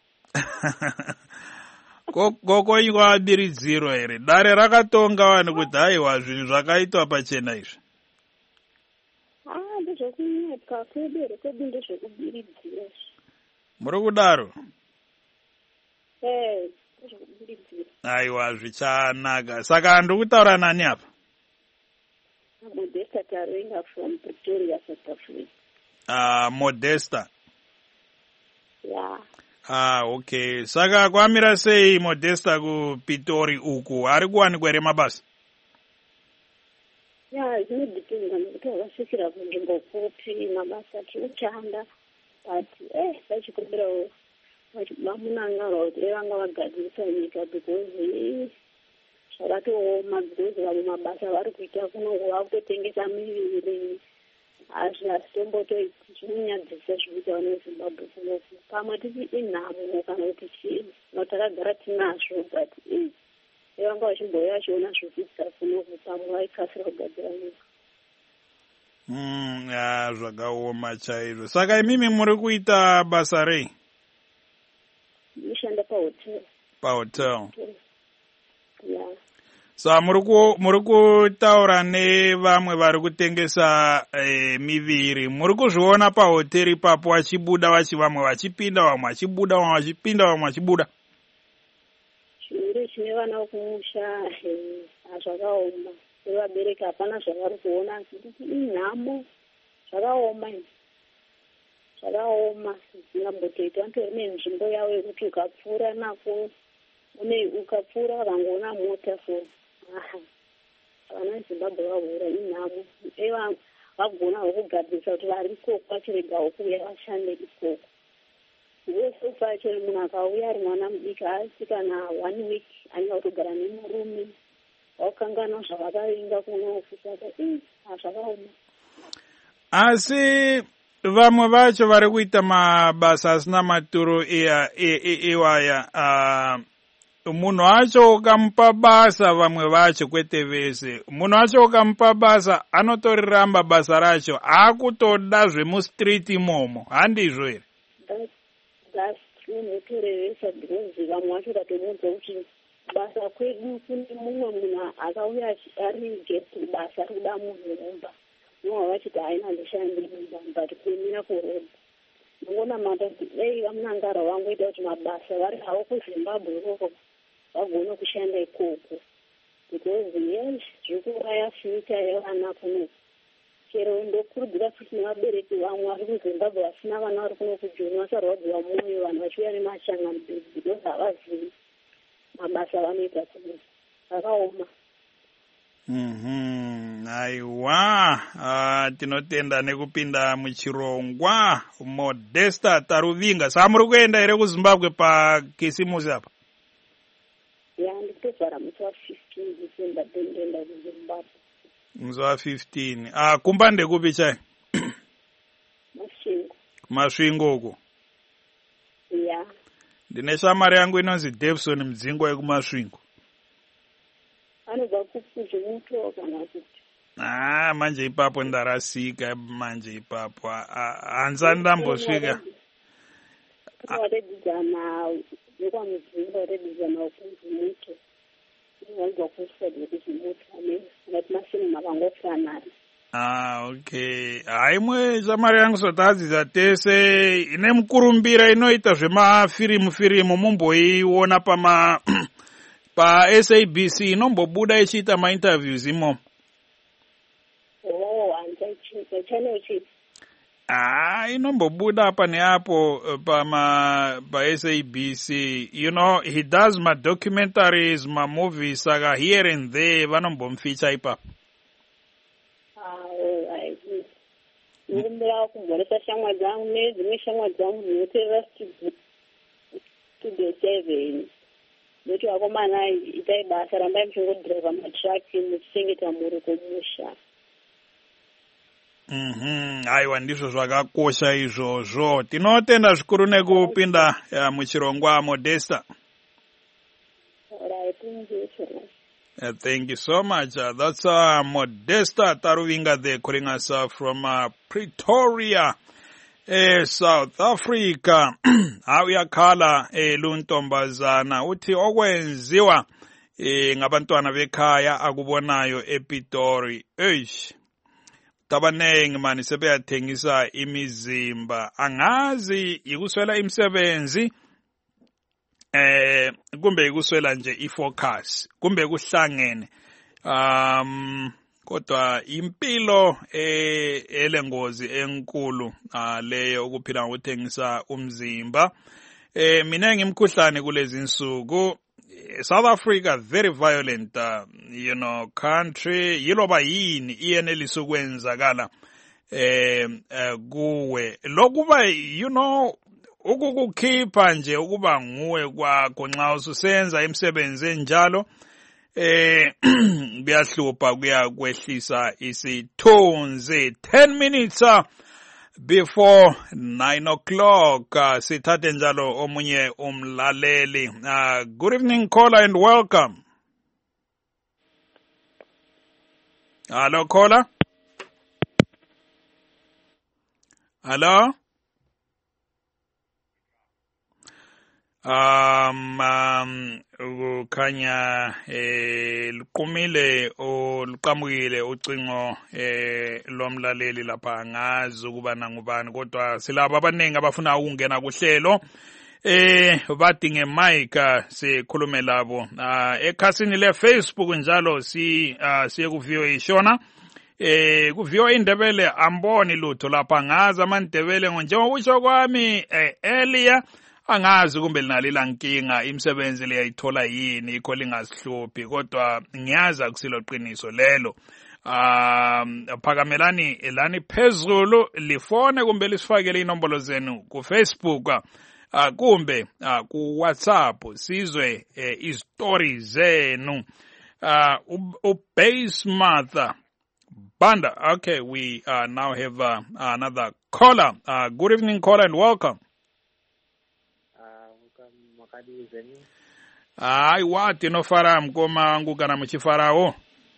Koko iko abiridziro ere. Dare rakatonga wani kuti haiwa zvinhu zvakaitwa pachena izvi.
Ah, ndizvokunyati. kakwedu rekwedu ndezvekubiridzira.
Muri kudaro?
Eh, ndezvekubiridzira.
Aiwa, zvichanaka. Saka ndikutaura nani apa?
Modesta Tarenga from Pretoria, South Africa.
Ah, Modesta.
Yeah.
Ah, okay. Saka kwamira sei Modesta ku Pitori uku? Ari kuwanikwa ere mabasa?
Yeah, zvinodependa nekuti vakasvikira kunzvimbo kupi mabasa tinoshanda but eh vachikumbirawo vamunangara kuti vanga vagadzirisa nyika because zvakatooma because vamwe mabasa vari kuita kunongo vakutotengesa miviri hazvi hasitombotoiti zvinonyadzisa zvikuita nezimbabwe kunoku pamwe tisi inhamo kana kuti chii nokuti takagara tinazvo but vanga vachimboya vachiona zvikuita kunoku pamwe vaikasira kugadzira nyika.
Mm, ya zvakaoma chaizvo. Saka imimi muri kuita basa rei?
Ndinoshanda pahotel.
Pahotel.
Yeah.
So muri kutaura nevamwe vari kutengesa eh, miviri. Muri kuzviona pahoteri ipapo vachibuda vachi vamwe vachipinda vamwe vachibuda vamwe vachipinda vamwe vachibuda?
Chiro chine vana vekumusha zvakaoma. Vabereki hapana zvavari kuona kuti inhamo zvakaoma zvakaoma zvingambotoita vantu ne nzvimbo yavo yekuti ukapfuura nako une ukapfuura vakangoona mota so vana vezimbabwe vahura inhamo eva vagona vokugadzirisa kuti vari ikoko vachiregawo kuuya vashande ikoko wese pachiri munhu akauya ari mwana mudiki asi kana one week anenge kutogara nemurume wakangana zvavakainga kunokusaka ii hazvakaoma.
Asi vamwe vacho vari kuita mabasa asina maturo iwaya munhu wacho ukamupa basa vamwe vacho kwete vese munhu wacho ukamupa basa anotoriramba basa racho akutoda zvemustreet imomo handizvo here?
That's true notorevesa because vamwe vacho ukatomuudza kuti basa kwedu kune mumwe munhu akauya ari guest basa rikuda munhu mumba nomwe vachiti haina ndishandi mumba but kuimira kuroda ndingoona mata kuti dei vamunangara vangoita kuti mabasa vari havo kuzimbabwe ikoko vagone kushanda ikoko because yes zviri kuuraya future yevana kuno chero ndokurudzira futi nevabereki vamwe vari kuzimbabwe vasina vana vari kuno kujoni vasarwadziwa mwoyo vanhu vachiuya nemashangani because havazivi mabasa vanoita kuno vakaoma.
Mhm, aiwa, uh, tinotenda nekupinda muchirongwa. Modesta Taruvinga, saa muri kuenda here kuZimbabwe pakisimusi apa?
Ya, ndikutobvara musi wa fifteen December ndoenda kuZimbabwe.
Musi wa fifteen. Ah, kumba ndekupi chai?
Masvingo.
Masvingo uko?
Ya.
Ndine shamari yangu inonzi Davison Mdzingo yekumasvingo.
Anobva kuZvimuto kana kuti?
Ah, manje ipapo ndarasika manje ipapo. Hanza ndambosvika.
Waredzidzana nekwamudzingo waredzidzana kuZvimuto. Wanzwa kusadi kuZvimuto ane ngati masinu makangofanana.
Ah, okay. Haimwe shamari yangu sotadzidza tese ine mukurumbira inoita zvemafirimu firimu mumboiona pama pa S A B C inombobuda ichiita ma-interviews imo.
Oh, anza channel chipi?
Ah, inombobuda apa neapo pama pa S A B C. You know, he does my documentaries, my movies, saka here and there vanombomficha ipapo.
Ndikumbira kumboresa shamwa dzangu nedzimwe shamwa dzangu dzinoteerera studio seven noti vakomana itai basa rambai muchingodhiraivha matraki muchichengeta mhuri kumusha.
Mhm, aiwa ndizvo zvakakosha izvozvo. Tinotenda zvikuru nekupinda muchirongwa Modesta.
Alright, thank you so much.
Uh, thank you so much. Uh, that's uh, Modesta Taruvinga there calling us uh, from uh, Pretoria, uh, South Africa. Awuyakhala eh, luntombazana uthi okwenziwa eh, ngabantwana bekhaya akubonayo ePitori. Eish. tabanengi mani sebeyathengisa imizimba angazi ikuswela imisebenzi eh kumbe ikuswela nje ifocus kumbe kuhlangene um kodwa impilo eh elengozi enkulu leyo ukuphila ngokuthengisa umzimba eh mina ngimkhuhlane kulezi insuku. South Africa very violent uh, you know country yiloba yini iyenelisa ukwenzakala eh kuwe lokuba you know ukukukhipha nje ukuba nguwe kwakho nxa ususenza imisebenzi enjalo eh kuyahlupha kuyakwehlisa isithunzi. ten minutes uh, before nine o'clock uh, sithathe njalo omunye umlaleli. Uh, good evening caller and welcome. Hello caller. Hello. Um, um, ukhanya eh liqumile oluqamukile ucingo eh lomlaleli lapha ngazi ukuba nangubani kodwa silabo abanengi abafuna ukungena kuhlelo eh badinge mic sikhulume labo ekhasini le Facebook njalo si siye ku V O A Shona eh ku V O A Indebele amboni lutho lapha ngazi amandebele njengokusho kwami earlier angazi kumbe linalila nkinga imisebenzi leyayithola yini ikho lingasihluphi kodwa ngiyazi akusilo qiniso lelo. Um phakamelani elani phezulu lifone kumbe lisifakele inombolo zenu ku Facebook uh, kumbe uh, ku WhatsApp sizwe uh, istory zenu. Uh, ubase mother Banda. Okay, we uh, now have uh, another caller. Uh, good evening caller and welcome. Ai wati no fara mkoma ngukana mchifarawo.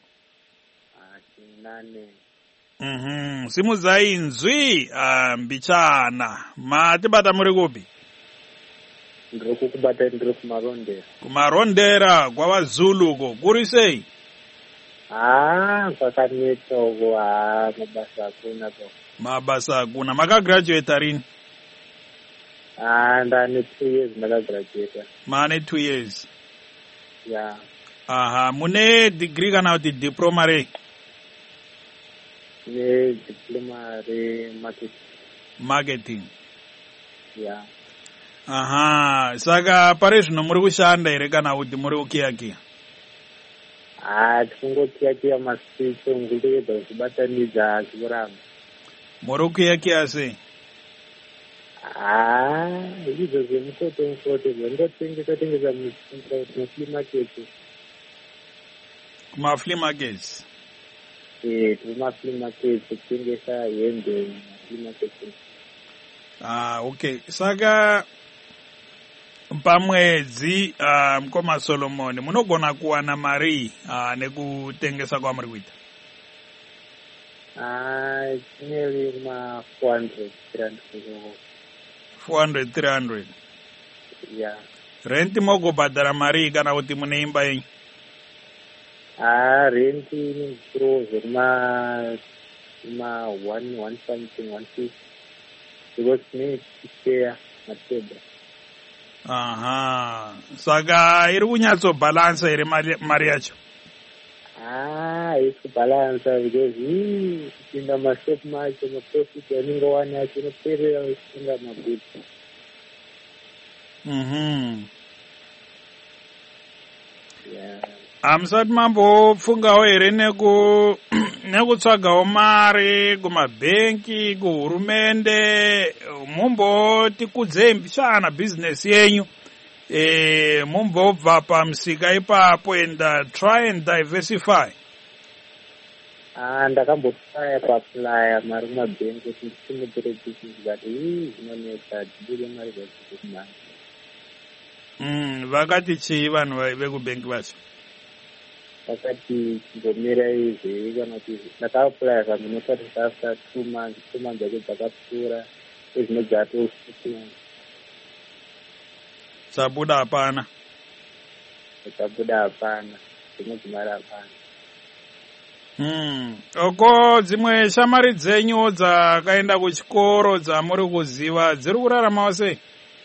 Nane.
Mhm. Simu zainzwi mbichana. Mati bata muri kupi?
Ndroku kubata ndroku kumarondera.
Kumarondera kwa wazulu ko. Kuri sei?
Ah, pakaneta uko ah mabasa akuna ko.
Mabasa akuna. Maka graduate arini?
Ah, ndani two years maka graduate.
Mane two years.
Yeah.
Aha, mune degree kana uti diploma re?
Ne diploma re marketing.
Marketing.
Yeah.
Aha, saka pare zvino muri kushanda ere kana uti muri kukiyakiya?
Ah, tingokiyakiya masiku nguleda kubatanidza zvorama.
Muri kukiyakiya sei?
Ah, izvo zvemukoto mukoto zvandotengesa tengesa muflea market.
Kuma flea markets?
Eh, kuma flea market tengesa hembe flea market.
Ah, okay. Saka pamwedzi uh, mkoma Solomon munogona kuwana mari uh, nekutengesa kwa muri kuita?
Ah, nearly ma four hundred, three hundred.
four hundred, three hundred.
Yeah.
Renti mogo badara mari kana kuti mune imba yenyu?
Ah, renti ni grows ma ma one one something one fifty. Because me share na table.
Aha. Saka iri kunyatso balance iri mari yacho?
Ah, it's balance because he in the market much no profit and go on at no period in the market.
Mhm.
Yeah.
Amsat mambo fungawo ere neku nekutsvagawo mari kumabhenki kuhurumende mumbo tikudze mbishana business yenyu eh mumbo bva pamusika ipapo and uh, try and diversify.
Ah, ndakambotaya kuapply mari kumabhenki kuti ndisimudzire business but ii zvinonetsa dzibire mari dzadzikumari.
Mm, vakati chii vanhu vekubhenki vacho?
Vakati chingomira izvi kana kuti ndakaapply kamunotarisa after two months two months dzacho dzakapfuura ezvinodzato six months.
Sabuda hapana?
Sabuda hapana, dzinodzimara hapana.
Hmm. Oko dzimwe shamari dzenyu dzakaenda kuchikoro dzamuri kuziva dziri kuraramawo sei?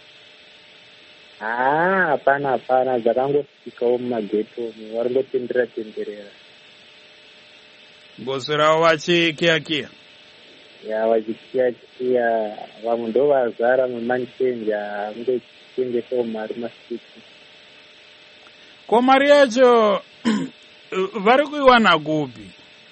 Ah, hapana hapana, dzakangosvikawo mumageto vari ngotenderera tenderera.
Mboswerawo vachikiya-kiya?
Ya, vachikiya-kiya, vamwe ndo vazara mumanchenja angochengesawo mari masiti.
Ko mari yacho vari kuiwana kupi?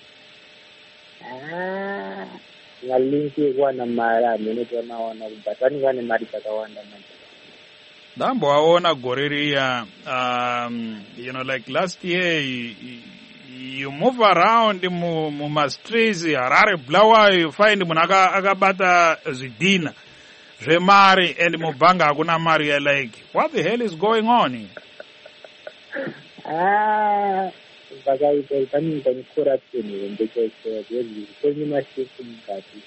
Ah, valingi ekuwana mari hamene tanawana but vanenge vane mari dzakawanda manje.
Ndamboaona gore riya, um, you know, like last year, you, you move around muma streets, Harare, Blawa, you find munaka akabata zvidina zvemari and mubanga hakuna mari. You're like, what the hell is going on here?
Ah, vakaita paninga corruption ndechaicho zvezvi kwenye mashefu mukati.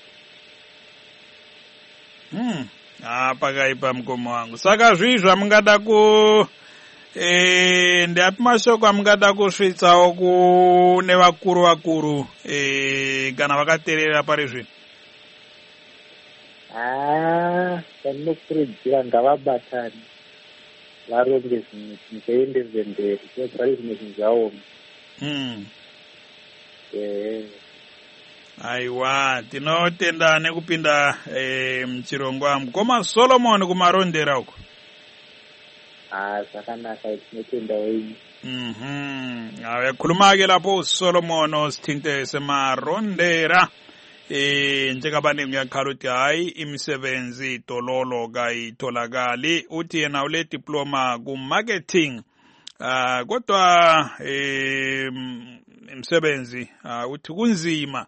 Hmm. Ah, pakaipa mkomo wangu. Saka zvii zvamungada ku eh ndapi mashoko amungada kusvitsawo kune vakuru vakuru eh kana vakaterera pari zvino?
Ah, ndinokurudzira ngavabatane varonge zvinhu zvinoendeze mberi kuti pari zvimwe zvinhu zvaoma.
Hmm.
Eh.
Aiwa, tinotenda nekupinda eh, mchirongwa mukoma Solomon kumarondera uko.
Ah, zvakanaka tinotenda wenyu.
Mhm. Ave khuluma-ke lapho Solomon osithinte semarondera. Eh njengabani ngiyakhala ukuthi hayi imisebenzi tololo kayitholakali, uthi yena ule diploma ku marketing. Ah kodwa eh imisebenzi uthi kunzima.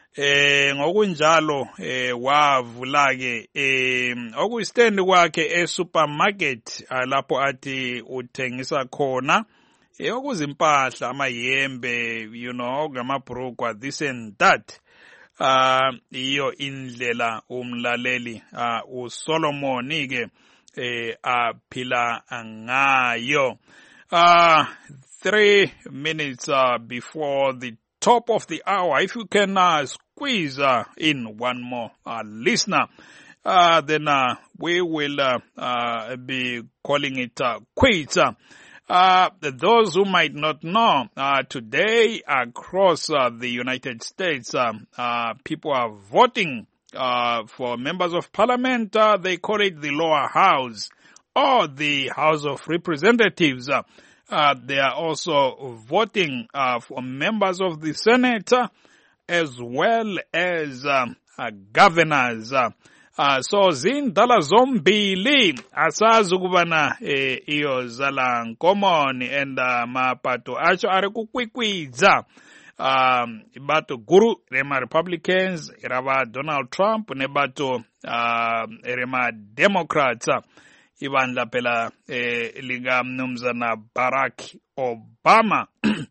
Eh ngokunjalo eh wavula ke eh okuyistand kwakhe esupermarket lapho athi uthengisa khona eh okuzimpahla amayembe, you know, ngamabhrugwa this and that. Ah iyo indlela umlaleli ah uSolomon ke eh aphila ngayo. Ah three minutes uh, before the top of the hour, if you can uh, squeeze uh, in one more uh, listener, uh, then uh, we will uh, uh, be calling it uh, quits. Uh, uh, those who might not know, uh, today across uh, the United States, uh, uh, people are voting uh, for members of parliament. Uh, they call it the lower house or the House of Representatives. Uh, Uh, they are also voting uh, for members of the Senate uh, as well as um, uh, governors. Uh, uh, so zindala zombili asazi ukubana eh, iyo zala nkomoni and uh, mapato acho ari kukwikwidza um, ibato guru rema Republicans irava Donald Trump nebato uh, rema Democrats. Ibandla phela eh lika mnumzana Barack Obama.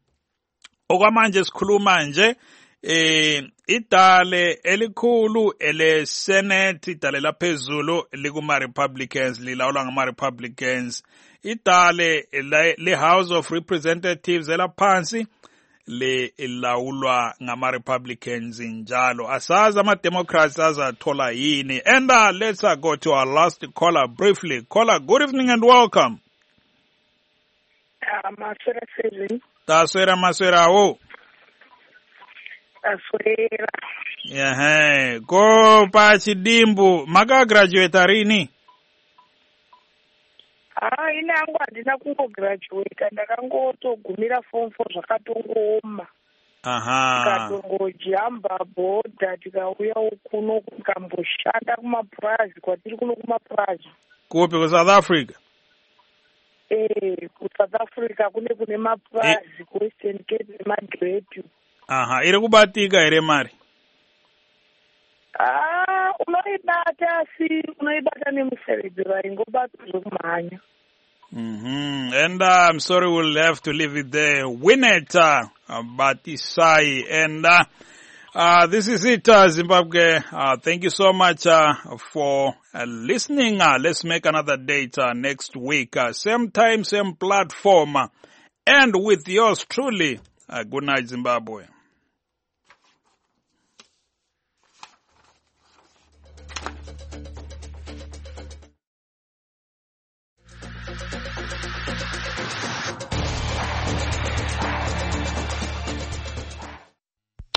Okwamanje sikhuluma nje eh idale elikhulu ele Senate, idale laphezulu likuma Republicans, lilawula ngama Republicans. Idale le House of Representatives elaphansi le ilawulwa ngama Republicans njalo. Asazi ama Democrats azathola yini. And uh, let's uh, go to our last caller briefly. Caller, good evening and welcome.
Ah, maswera seven.
Taswera maswera wo.
Taswera.
Yeah, go pa chidimbu. Maka graduate rini?
Ah, ine yangu handina kungograduate, ndakangotogumira form four zvakatongooma.
Aha.
Tikatongojamba bhodha tikauya kuno tikamboshanda kumapurazi kwatiri kuno kumapurazi.
Kupi ku South Africa?
Eh, ku South Africa kune kune mapurazi ku Western Cape nemadredu.
Aha, iri kubatika ere mari?
Ah, unoibata si unoibata nemuseredzi vaingobata zvokumhanya.
Mm-hmm. And uh, I'm sorry, we'll have to leave it there. Win it, uh, Batisai. And uh, uh, this is it, uh, Zimbabwe. Uh, thank you so much uh, for uh, listening. Uh, let's make another date uh, next week. Uh, same time, same platform. Uh, and with yours truly, uh, good night, Zimbabwe.